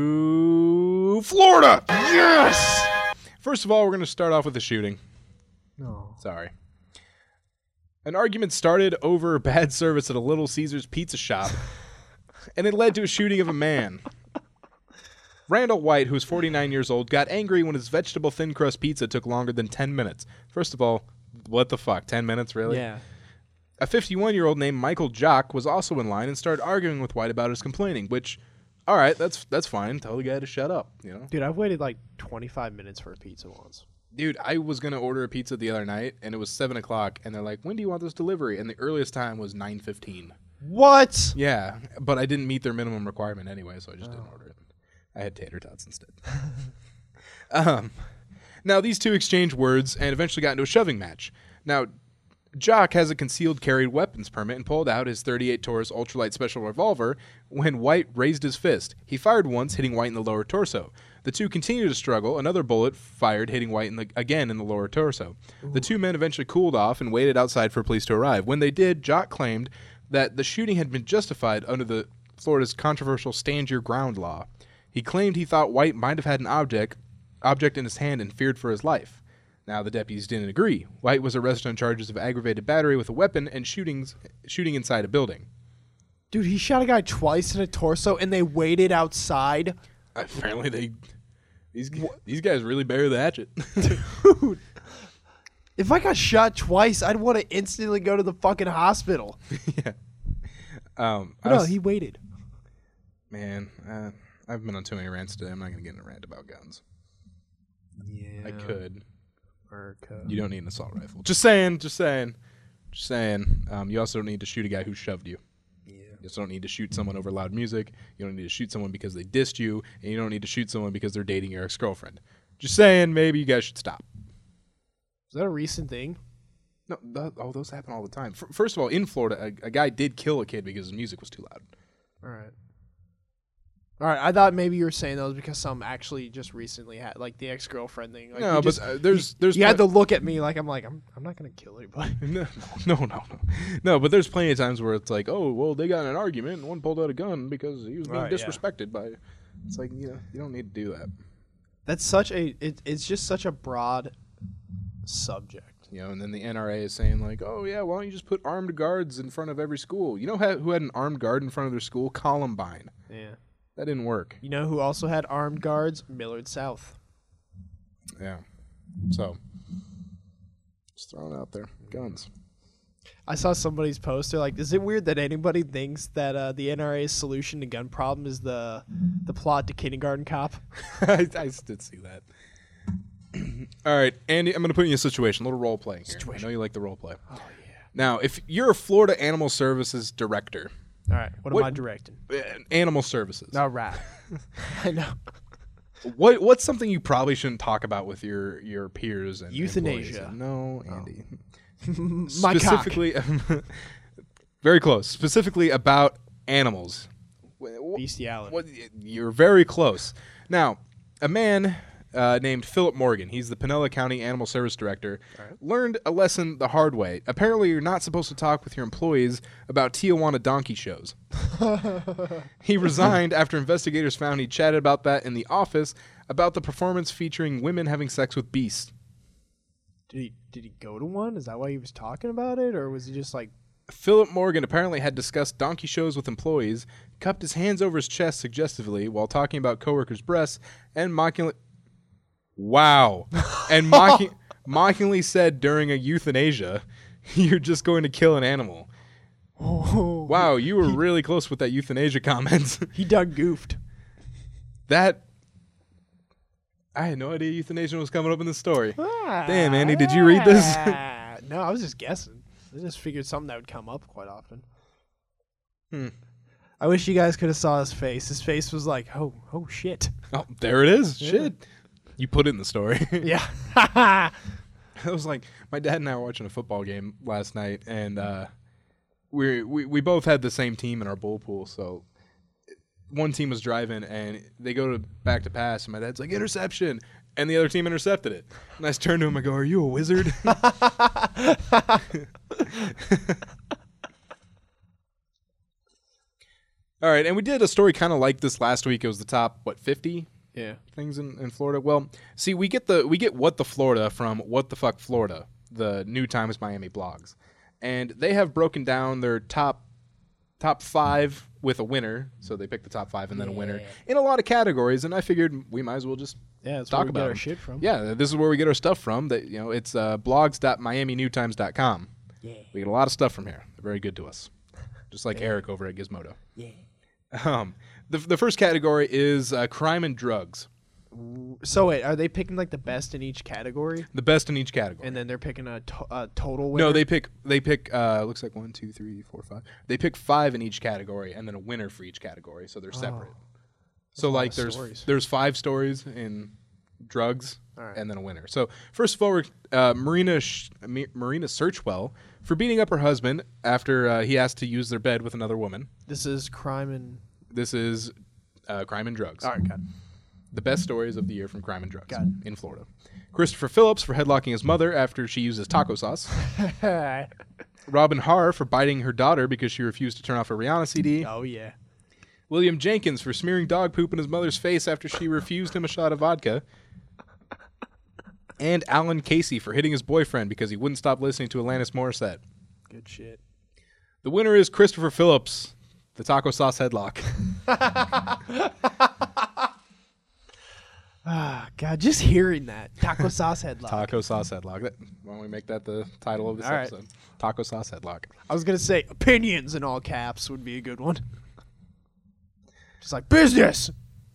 Speaker 4: to Florida. Yes! First of all, we're going to start off with a shooting.
Speaker 1: No.
Speaker 4: Sorry. An argument started over bad service at a Little Caesars pizza shop, and it led to a shooting of a man. Randall White, who was forty-nine years old, got angry when his vegetable thin crust pizza took longer than ten minutes. First of all, what the fuck? ten minutes, really?
Speaker 1: Yeah.
Speaker 4: A fifty-one-year-old named Michael Jock was also in line and started arguing with White about his complaining, which, all right, that's that's fine. Tell the guy to shut up, you know?
Speaker 1: Dude, I've waited like twenty-five minutes for a pizza once.
Speaker 4: Dude, I was going to order a pizza the other night, and it was seven o'clock, and they're like, when do you want this delivery? And the earliest time was nine fifteen.
Speaker 1: What?
Speaker 4: Yeah, but I didn't meet their minimum requirement anyway, so I just oh. didn't order it. I had tater tots instead. um, now, these two exchanged words and eventually got into a shoving match. Now, Jock has a concealed carry weapons permit and pulled out his thirty-eight Taurus ultralight special revolver when White raised his fist. He fired once, hitting White in the lower torso. The two continued to struggle. Another bullet fired, hitting White in the, again in the lower torso. Ooh. The two men eventually cooled off and waited outside for police to arrive. When they did, Jock claimed that the shooting had been justified under the Florida's controversial stand your ground law. He claimed he thought White might have had an object object in his hand and feared for his life. Now, the deputies didn't agree. White was arrested on charges of aggravated battery with a weapon and shootings, shooting inside a building.
Speaker 1: Dude, he shot a guy twice in the torso, and they waited outside?
Speaker 4: Apparently, they these these guys really bury the hatchet.
Speaker 1: Dude, if I got shot twice, I'd want to instantly go to the fucking hospital.
Speaker 4: Yeah. Um,
Speaker 1: no, was, he waited.
Speaker 4: Man, uh, I've been on too many rants today. I'm not going to get in a rant about guns.
Speaker 1: Yeah.
Speaker 4: I could.
Speaker 1: America.
Speaker 4: You don't need an assault rifle. Just saying, just saying, just saying. Um, you also don't need to shoot a guy who shoved you.
Speaker 1: Yeah.
Speaker 4: You also don't need to shoot someone over loud music. You don't need to shoot someone because they dissed you, and you don't need to shoot someone because they're dating your ex-girlfriend. Just saying, maybe you guys should stop.
Speaker 1: Is that a recent thing?
Speaker 4: No, th- oh, those happen all the time. F- first of all, in Florida, a, a guy did kill a kid because his music was too loud.
Speaker 1: All right. All right, I thought maybe you were saying that was because some actually just recently had, like, the ex-girlfriend thing. Like,
Speaker 4: no, but
Speaker 1: just,
Speaker 4: uh, there's...
Speaker 1: You,
Speaker 4: there's
Speaker 1: you
Speaker 4: pl-
Speaker 1: had to look at me like, I'm like, I'm I'm not going to kill anybody.
Speaker 4: no, no, no, no. No, but there's plenty of times where it's like, oh, well, they got in an argument, and one pulled out a gun because he was being
Speaker 1: right,
Speaker 4: disrespected yeah. by... It's like, you know, you don't need to do that.
Speaker 1: That's such a... It, it's just such a broad subject.
Speaker 4: You know, and then the N R A is saying, like, oh, yeah, why don't you just put armed guards in front of every school? You know who had an armed guard in front of their school? Columbine.
Speaker 1: Yeah.
Speaker 4: That didn't work.
Speaker 1: You know who also had armed guards? Millard South.
Speaker 4: Yeah. So, just throwing it out there. Guns.
Speaker 1: I saw somebody's poster. Like, is it weird that anybody thinks that uh, the N R A's solution to gun problem is the the plot to Kindergarten Cop?
Speaker 4: I, I did see that. All right, Andy, I'm going to put you in a situation. A little role playing here. Situation. I know you like the role play.
Speaker 1: Oh, yeah.
Speaker 4: Now, if you're a Florida Animal Services director...
Speaker 1: All right, what, what am I directing?
Speaker 4: Uh, animal services.
Speaker 1: All right. I know.
Speaker 4: What What's something you probably shouldn't talk about with your, your peers and
Speaker 1: euthanasia?
Speaker 4: Employees? No, Andy.
Speaker 1: Oh. My
Speaker 4: Specifically, very close. Specifically about animals.
Speaker 1: Bestiality.
Speaker 4: What, you're very close. Now, a man uh, named Philip Morgan, he's the Pinella County Animal Service Director, right. learned a lesson the hard way. Apparently, you're not supposed to talk with your employees about Tijuana donkey shows. He resigned after investigators found he chatted about that in the office about the performance featuring women having sex with beasts.
Speaker 1: Did he, did he go to one? Is that why he was talking about it? Or was he just like...
Speaker 4: Philip Morgan apparently had discussed donkey shows with employees, cupped his hands over his chest suggestively while talking about coworkers' breasts, and mockingly... Wow. And mocking, mockingly said during a euthanasia, you're just going to kill an animal.
Speaker 1: Oh,
Speaker 4: wow, you were he, really close with that euthanasia comment.
Speaker 1: He done goofed.
Speaker 4: That... I had no idea euthanasia was coming up in the story. Ah, Damn, Andy, did you read this?
Speaker 1: No, I was just guessing. I just figured something that would come up quite often.
Speaker 4: Hmm.
Speaker 1: I wish you guys could have saw his face. His face was like, oh, oh shit.
Speaker 4: Oh, there it is.
Speaker 1: Yeah.
Speaker 4: Shit. You put it in the story.
Speaker 1: Yeah.
Speaker 4: It was like, my dad and I were watching a football game last night, and uh, we we we both had the same team in our bowl pool, so one team was driving and they go to back to pass, and my dad's like, interception, and the other team intercepted it. And I turned to him and go, "Are you a wizard?" All right, and we did a story kind of like this last week. It was the top what fifty
Speaker 1: Yeah.
Speaker 4: things in, in Florida. Well, see, we get the we get What the Florida from What the Fuck Florida, the New Times Miami blogs, and they have broken down their top top five with a winner. So they pick the top five and then a winner in a lot of categories. And I figured we might as well just
Speaker 1: Yeah, that's
Speaker 4: talk
Speaker 1: where we
Speaker 4: about
Speaker 1: get our
Speaker 4: them.
Speaker 1: shit from.
Speaker 4: Yeah, this is where we get our stuff from. That you know, it's uh, blogs dot miami new times dot com. Yeah, we get a lot of stuff from here. They're very good to us, just like Eric over at Gizmodo. Yeah. Um, the the first category is uh, crime and drugs.
Speaker 1: So wait, are they picking like the best in each category,
Speaker 4: The best in each category.
Speaker 1: and then they're picking a, to- a total winner?
Speaker 4: No, they pick. They pick. Uh, looks like one, two, three, four, five. They pick five in each category, and then a winner for each category. So they're separate. so
Speaker 1: a lot
Speaker 4: like,
Speaker 1: of
Speaker 4: there's
Speaker 1: stories.
Speaker 4: there's five stories in drugs,
Speaker 1: All right.
Speaker 4: and then a winner. So first of all, we're, uh, Marina Sh- Mi- Marina Searchwell for beating up her husband after uh, he asked to use their bed with another woman.
Speaker 1: This is crime and.
Speaker 4: This is uh, crime and drugs.
Speaker 1: All right, got
Speaker 4: The best stories of the year from crime and drugs
Speaker 1: Got it.
Speaker 4: in Florida. Christopher Phillips for headlocking his mother after she uses taco sauce.
Speaker 1: it.
Speaker 4: Robin Harr for biting her daughter because she refused to turn off a Rihanna C D.
Speaker 1: Oh yeah.
Speaker 4: William Jenkins for smearing dog poop in his mother's face after she refused him a shot of vodka. And Alan Casey for hitting his boyfriend because he wouldn't stop listening to Alanis Morissette.
Speaker 1: Good shit.
Speaker 4: The winner is Christopher Phillips, the taco sauce headlock.
Speaker 1: Ah, God, just hearing that taco sauce headlock.
Speaker 4: Taco sauce headlock. That, why don't we make that the title of this
Speaker 1: All right.
Speaker 4: episode? Taco sauce headlock.
Speaker 1: I was gonna say opinions in all caps would be a good one. Just like business.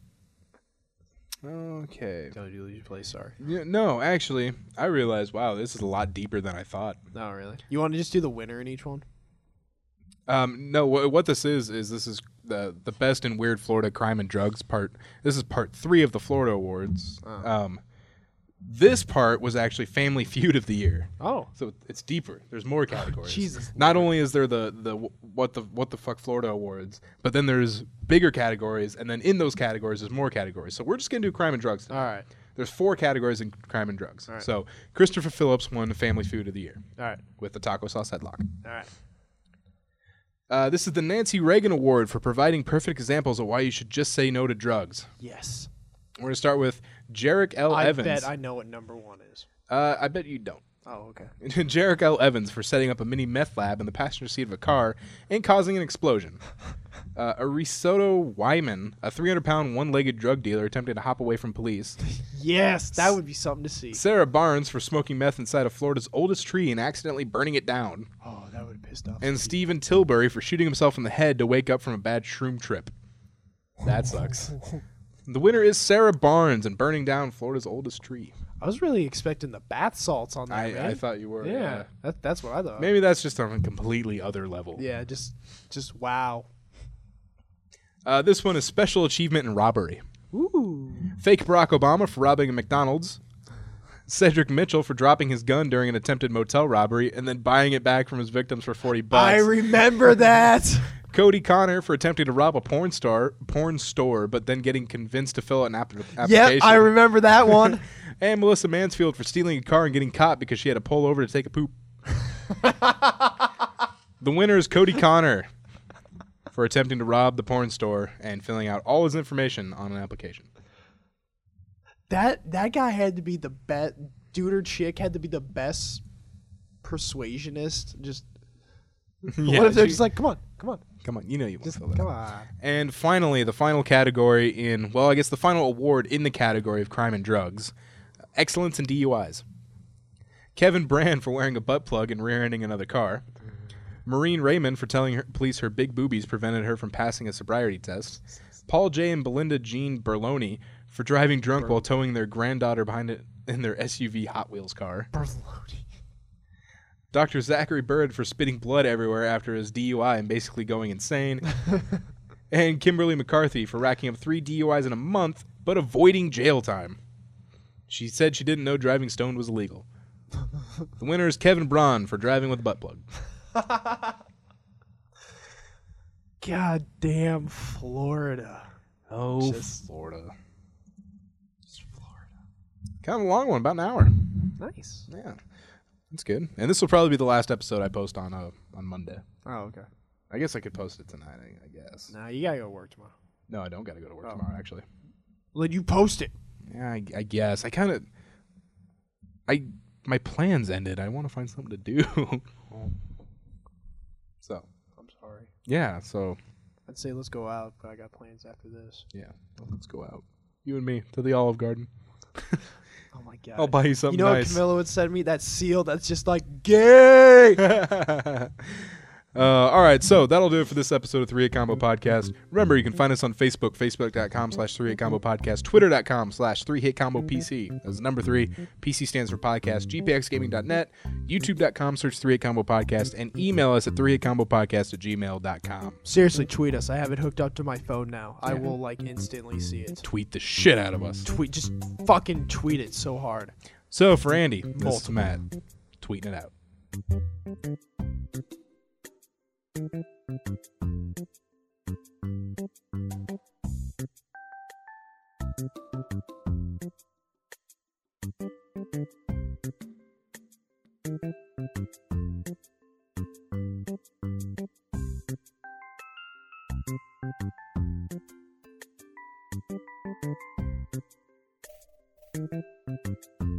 Speaker 4: Okay.
Speaker 1: Don't you lose your place? Sorry.
Speaker 4: Yeah, no, actually, I realized, wow, this is a lot deeper than I thought.
Speaker 1: No, really. You want to just do the winner in each one?
Speaker 4: Um, no, wh- what this is is this is the the best in weird Florida crime and drugs part. This is part three of the Florida Awards.
Speaker 1: Oh.
Speaker 4: Um, this part was actually Family Feud of the year,
Speaker 1: Oh,
Speaker 4: so it's deeper. There's more categories.
Speaker 1: Jesus
Speaker 4: Not only is there the the wh- what the what the fuck Florida Awards, but then there's bigger categories, and then in those categories there's more categories. So we're just gonna do crime and drugs today.
Speaker 1: all right,
Speaker 4: There's four categories in crime and drugs.
Speaker 1: All right.
Speaker 4: So Christopher Phillips won Family Feud of the year
Speaker 1: all right,
Speaker 4: with the taco sauce headlock.
Speaker 1: all right.
Speaker 4: Uh, this is the Nancy Reagan Award for providing perfect examples of why you should just say no to drugs.
Speaker 1: Yes.
Speaker 4: We're going to start with Jarek L.
Speaker 1: I
Speaker 4: Evans.
Speaker 1: bet I know what number one is.
Speaker 4: uh, I bet you don't.
Speaker 1: Oh, okay.
Speaker 4: Jarek L. Evans for setting up a mini meth lab in the passenger seat of a car and causing an explosion. Uh, Aristotle Wyman, a three hundred pound one-legged drug dealer attempting to hop away from police.
Speaker 1: Yes, that would be something to see.
Speaker 4: Sarah Barnes for smoking meth inside of Florida's oldest tree and accidentally burning it down.
Speaker 1: Oh, that would have pissed off.
Speaker 4: And Stephen Tilbury for shooting himself in the head to wake up from a bad shroom trip. That sucks. The winner is Sarah Barnes and burning down Florida's oldest tree.
Speaker 1: I was really expecting the bath salts on that.
Speaker 4: I,
Speaker 1: man.
Speaker 4: I thought you were.
Speaker 1: Yeah,
Speaker 4: Yeah.
Speaker 1: That, that's what I thought.
Speaker 4: Maybe that's just on a completely other level.
Speaker 1: Yeah, just, just wow.
Speaker 4: Uh, this one is Special Achievement in Robbery.
Speaker 1: Ooh.
Speaker 4: Fake Barack Obama for robbing a McDonald's. Cedric Mitchell for dropping his gun during an attempted motel robbery and then buying it back from his victims for forty bucks.
Speaker 1: I remember that.
Speaker 4: Cody Connor for attempting to rob a porn star, porn store, but then getting convinced to fill out an app- application.
Speaker 1: Yep, I remember that one.
Speaker 4: And Melissa Mansfield for stealing a car and getting caught because she had to pull over to take a poop. The winner is Cody Connor for attempting to rob the porn store and filling out all his information on an application.
Speaker 1: That that guy had to be the best. Dude or chick had to be the best persuasionist. Just
Speaker 4: Yeah,
Speaker 1: what if they're
Speaker 4: she-
Speaker 1: just like, come on, come on,
Speaker 4: Come on, you know you want to
Speaker 1: just
Speaker 4: fill that
Speaker 1: come
Speaker 4: out.
Speaker 1: on.
Speaker 4: And finally, the final category in, well, I guess the final award in the category of crime and drugs, excellence in D U Is. Kevin Brand for wearing a butt plug and rear-ending another car. Maureen Raymond for telling her, police her big boobies prevented her from passing a sobriety test. Paul J. and Belinda Jean Berloni for driving drunk while towing their granddaughter behind it in their S U V Hot Wheels car. Doctor Zachary Bird for spitting blood everywhere after his D U I and basically going insane. And Kimberly McCarthy for racking up three D U Is in a month, but avoiding jail time. She said she didn't know driving stoned was illegal. The winner is Kevin Braun for driving with a butt plug.
Speaker 1: God damn Florida.
Speaker 4: Oh,
Speaker 1: Just-
Speaker 4: Florida. Kind of a long one, about an hour.
Speaker 1: Nice.
Speaker 4: Yeah, that's good. And this will probably be the last episode I post on uh, on Monday.
Speaker 1: Oh, okay.
Speaker 4: I guess I could post it tonight. I, I guess.
Speaker 1: Nah, you gotta go to work tomorrow.
Speaker 4: No, I don't got to go to work
Speaker 1: Oh.
Speaker 4: tomorrow. Actually.
Speaker 1: Well, then you post it.
Speaker 4: Yeah, I, I guess. I kind of. I my plans ended. I want to find something to do. so.
Speaker 1: I'm sorry.
Speaker 4: Yeah. So.
Speaker 1: I'd say let's go out, but I got plans after this.
Speaker 4: Yeah. Well, let's go out. You and me to the Olive Garden.
Speaker 1: Oh my god.
Speaker 4: I'll buy you something
Speaker 1: You know
Speaker 4: nice.
Speaker 1: what Camilla would send me? That seal that's just like gay.
Speaker 4: Uh, all right, so that'll do it for this episode of three hit Combo Podcast. Remember, you can find us on Facebook, facebook.com slash three hit Combo Podcast, twitter.com slash three hit Combo PC. That's number three. P C stands for podcast, g p x gaming dot net, youtube.com, search three hit Combo Podcast, and email us at three hit combo podcast at gmail dot com.
Speaker 1: Seriously, tweet us. I have it hooked up to my phone now. I will like instantly see it.
Speaker 4: Tweet the shit out of us.
Speaker 1: Tweet, just fucking tweet it so hard.
Speaker 4: So, for Andy, this is
Speaker 1: Multiple.
Speaker 4: Matt, tweeting it out.
Speaker 9: Thank you.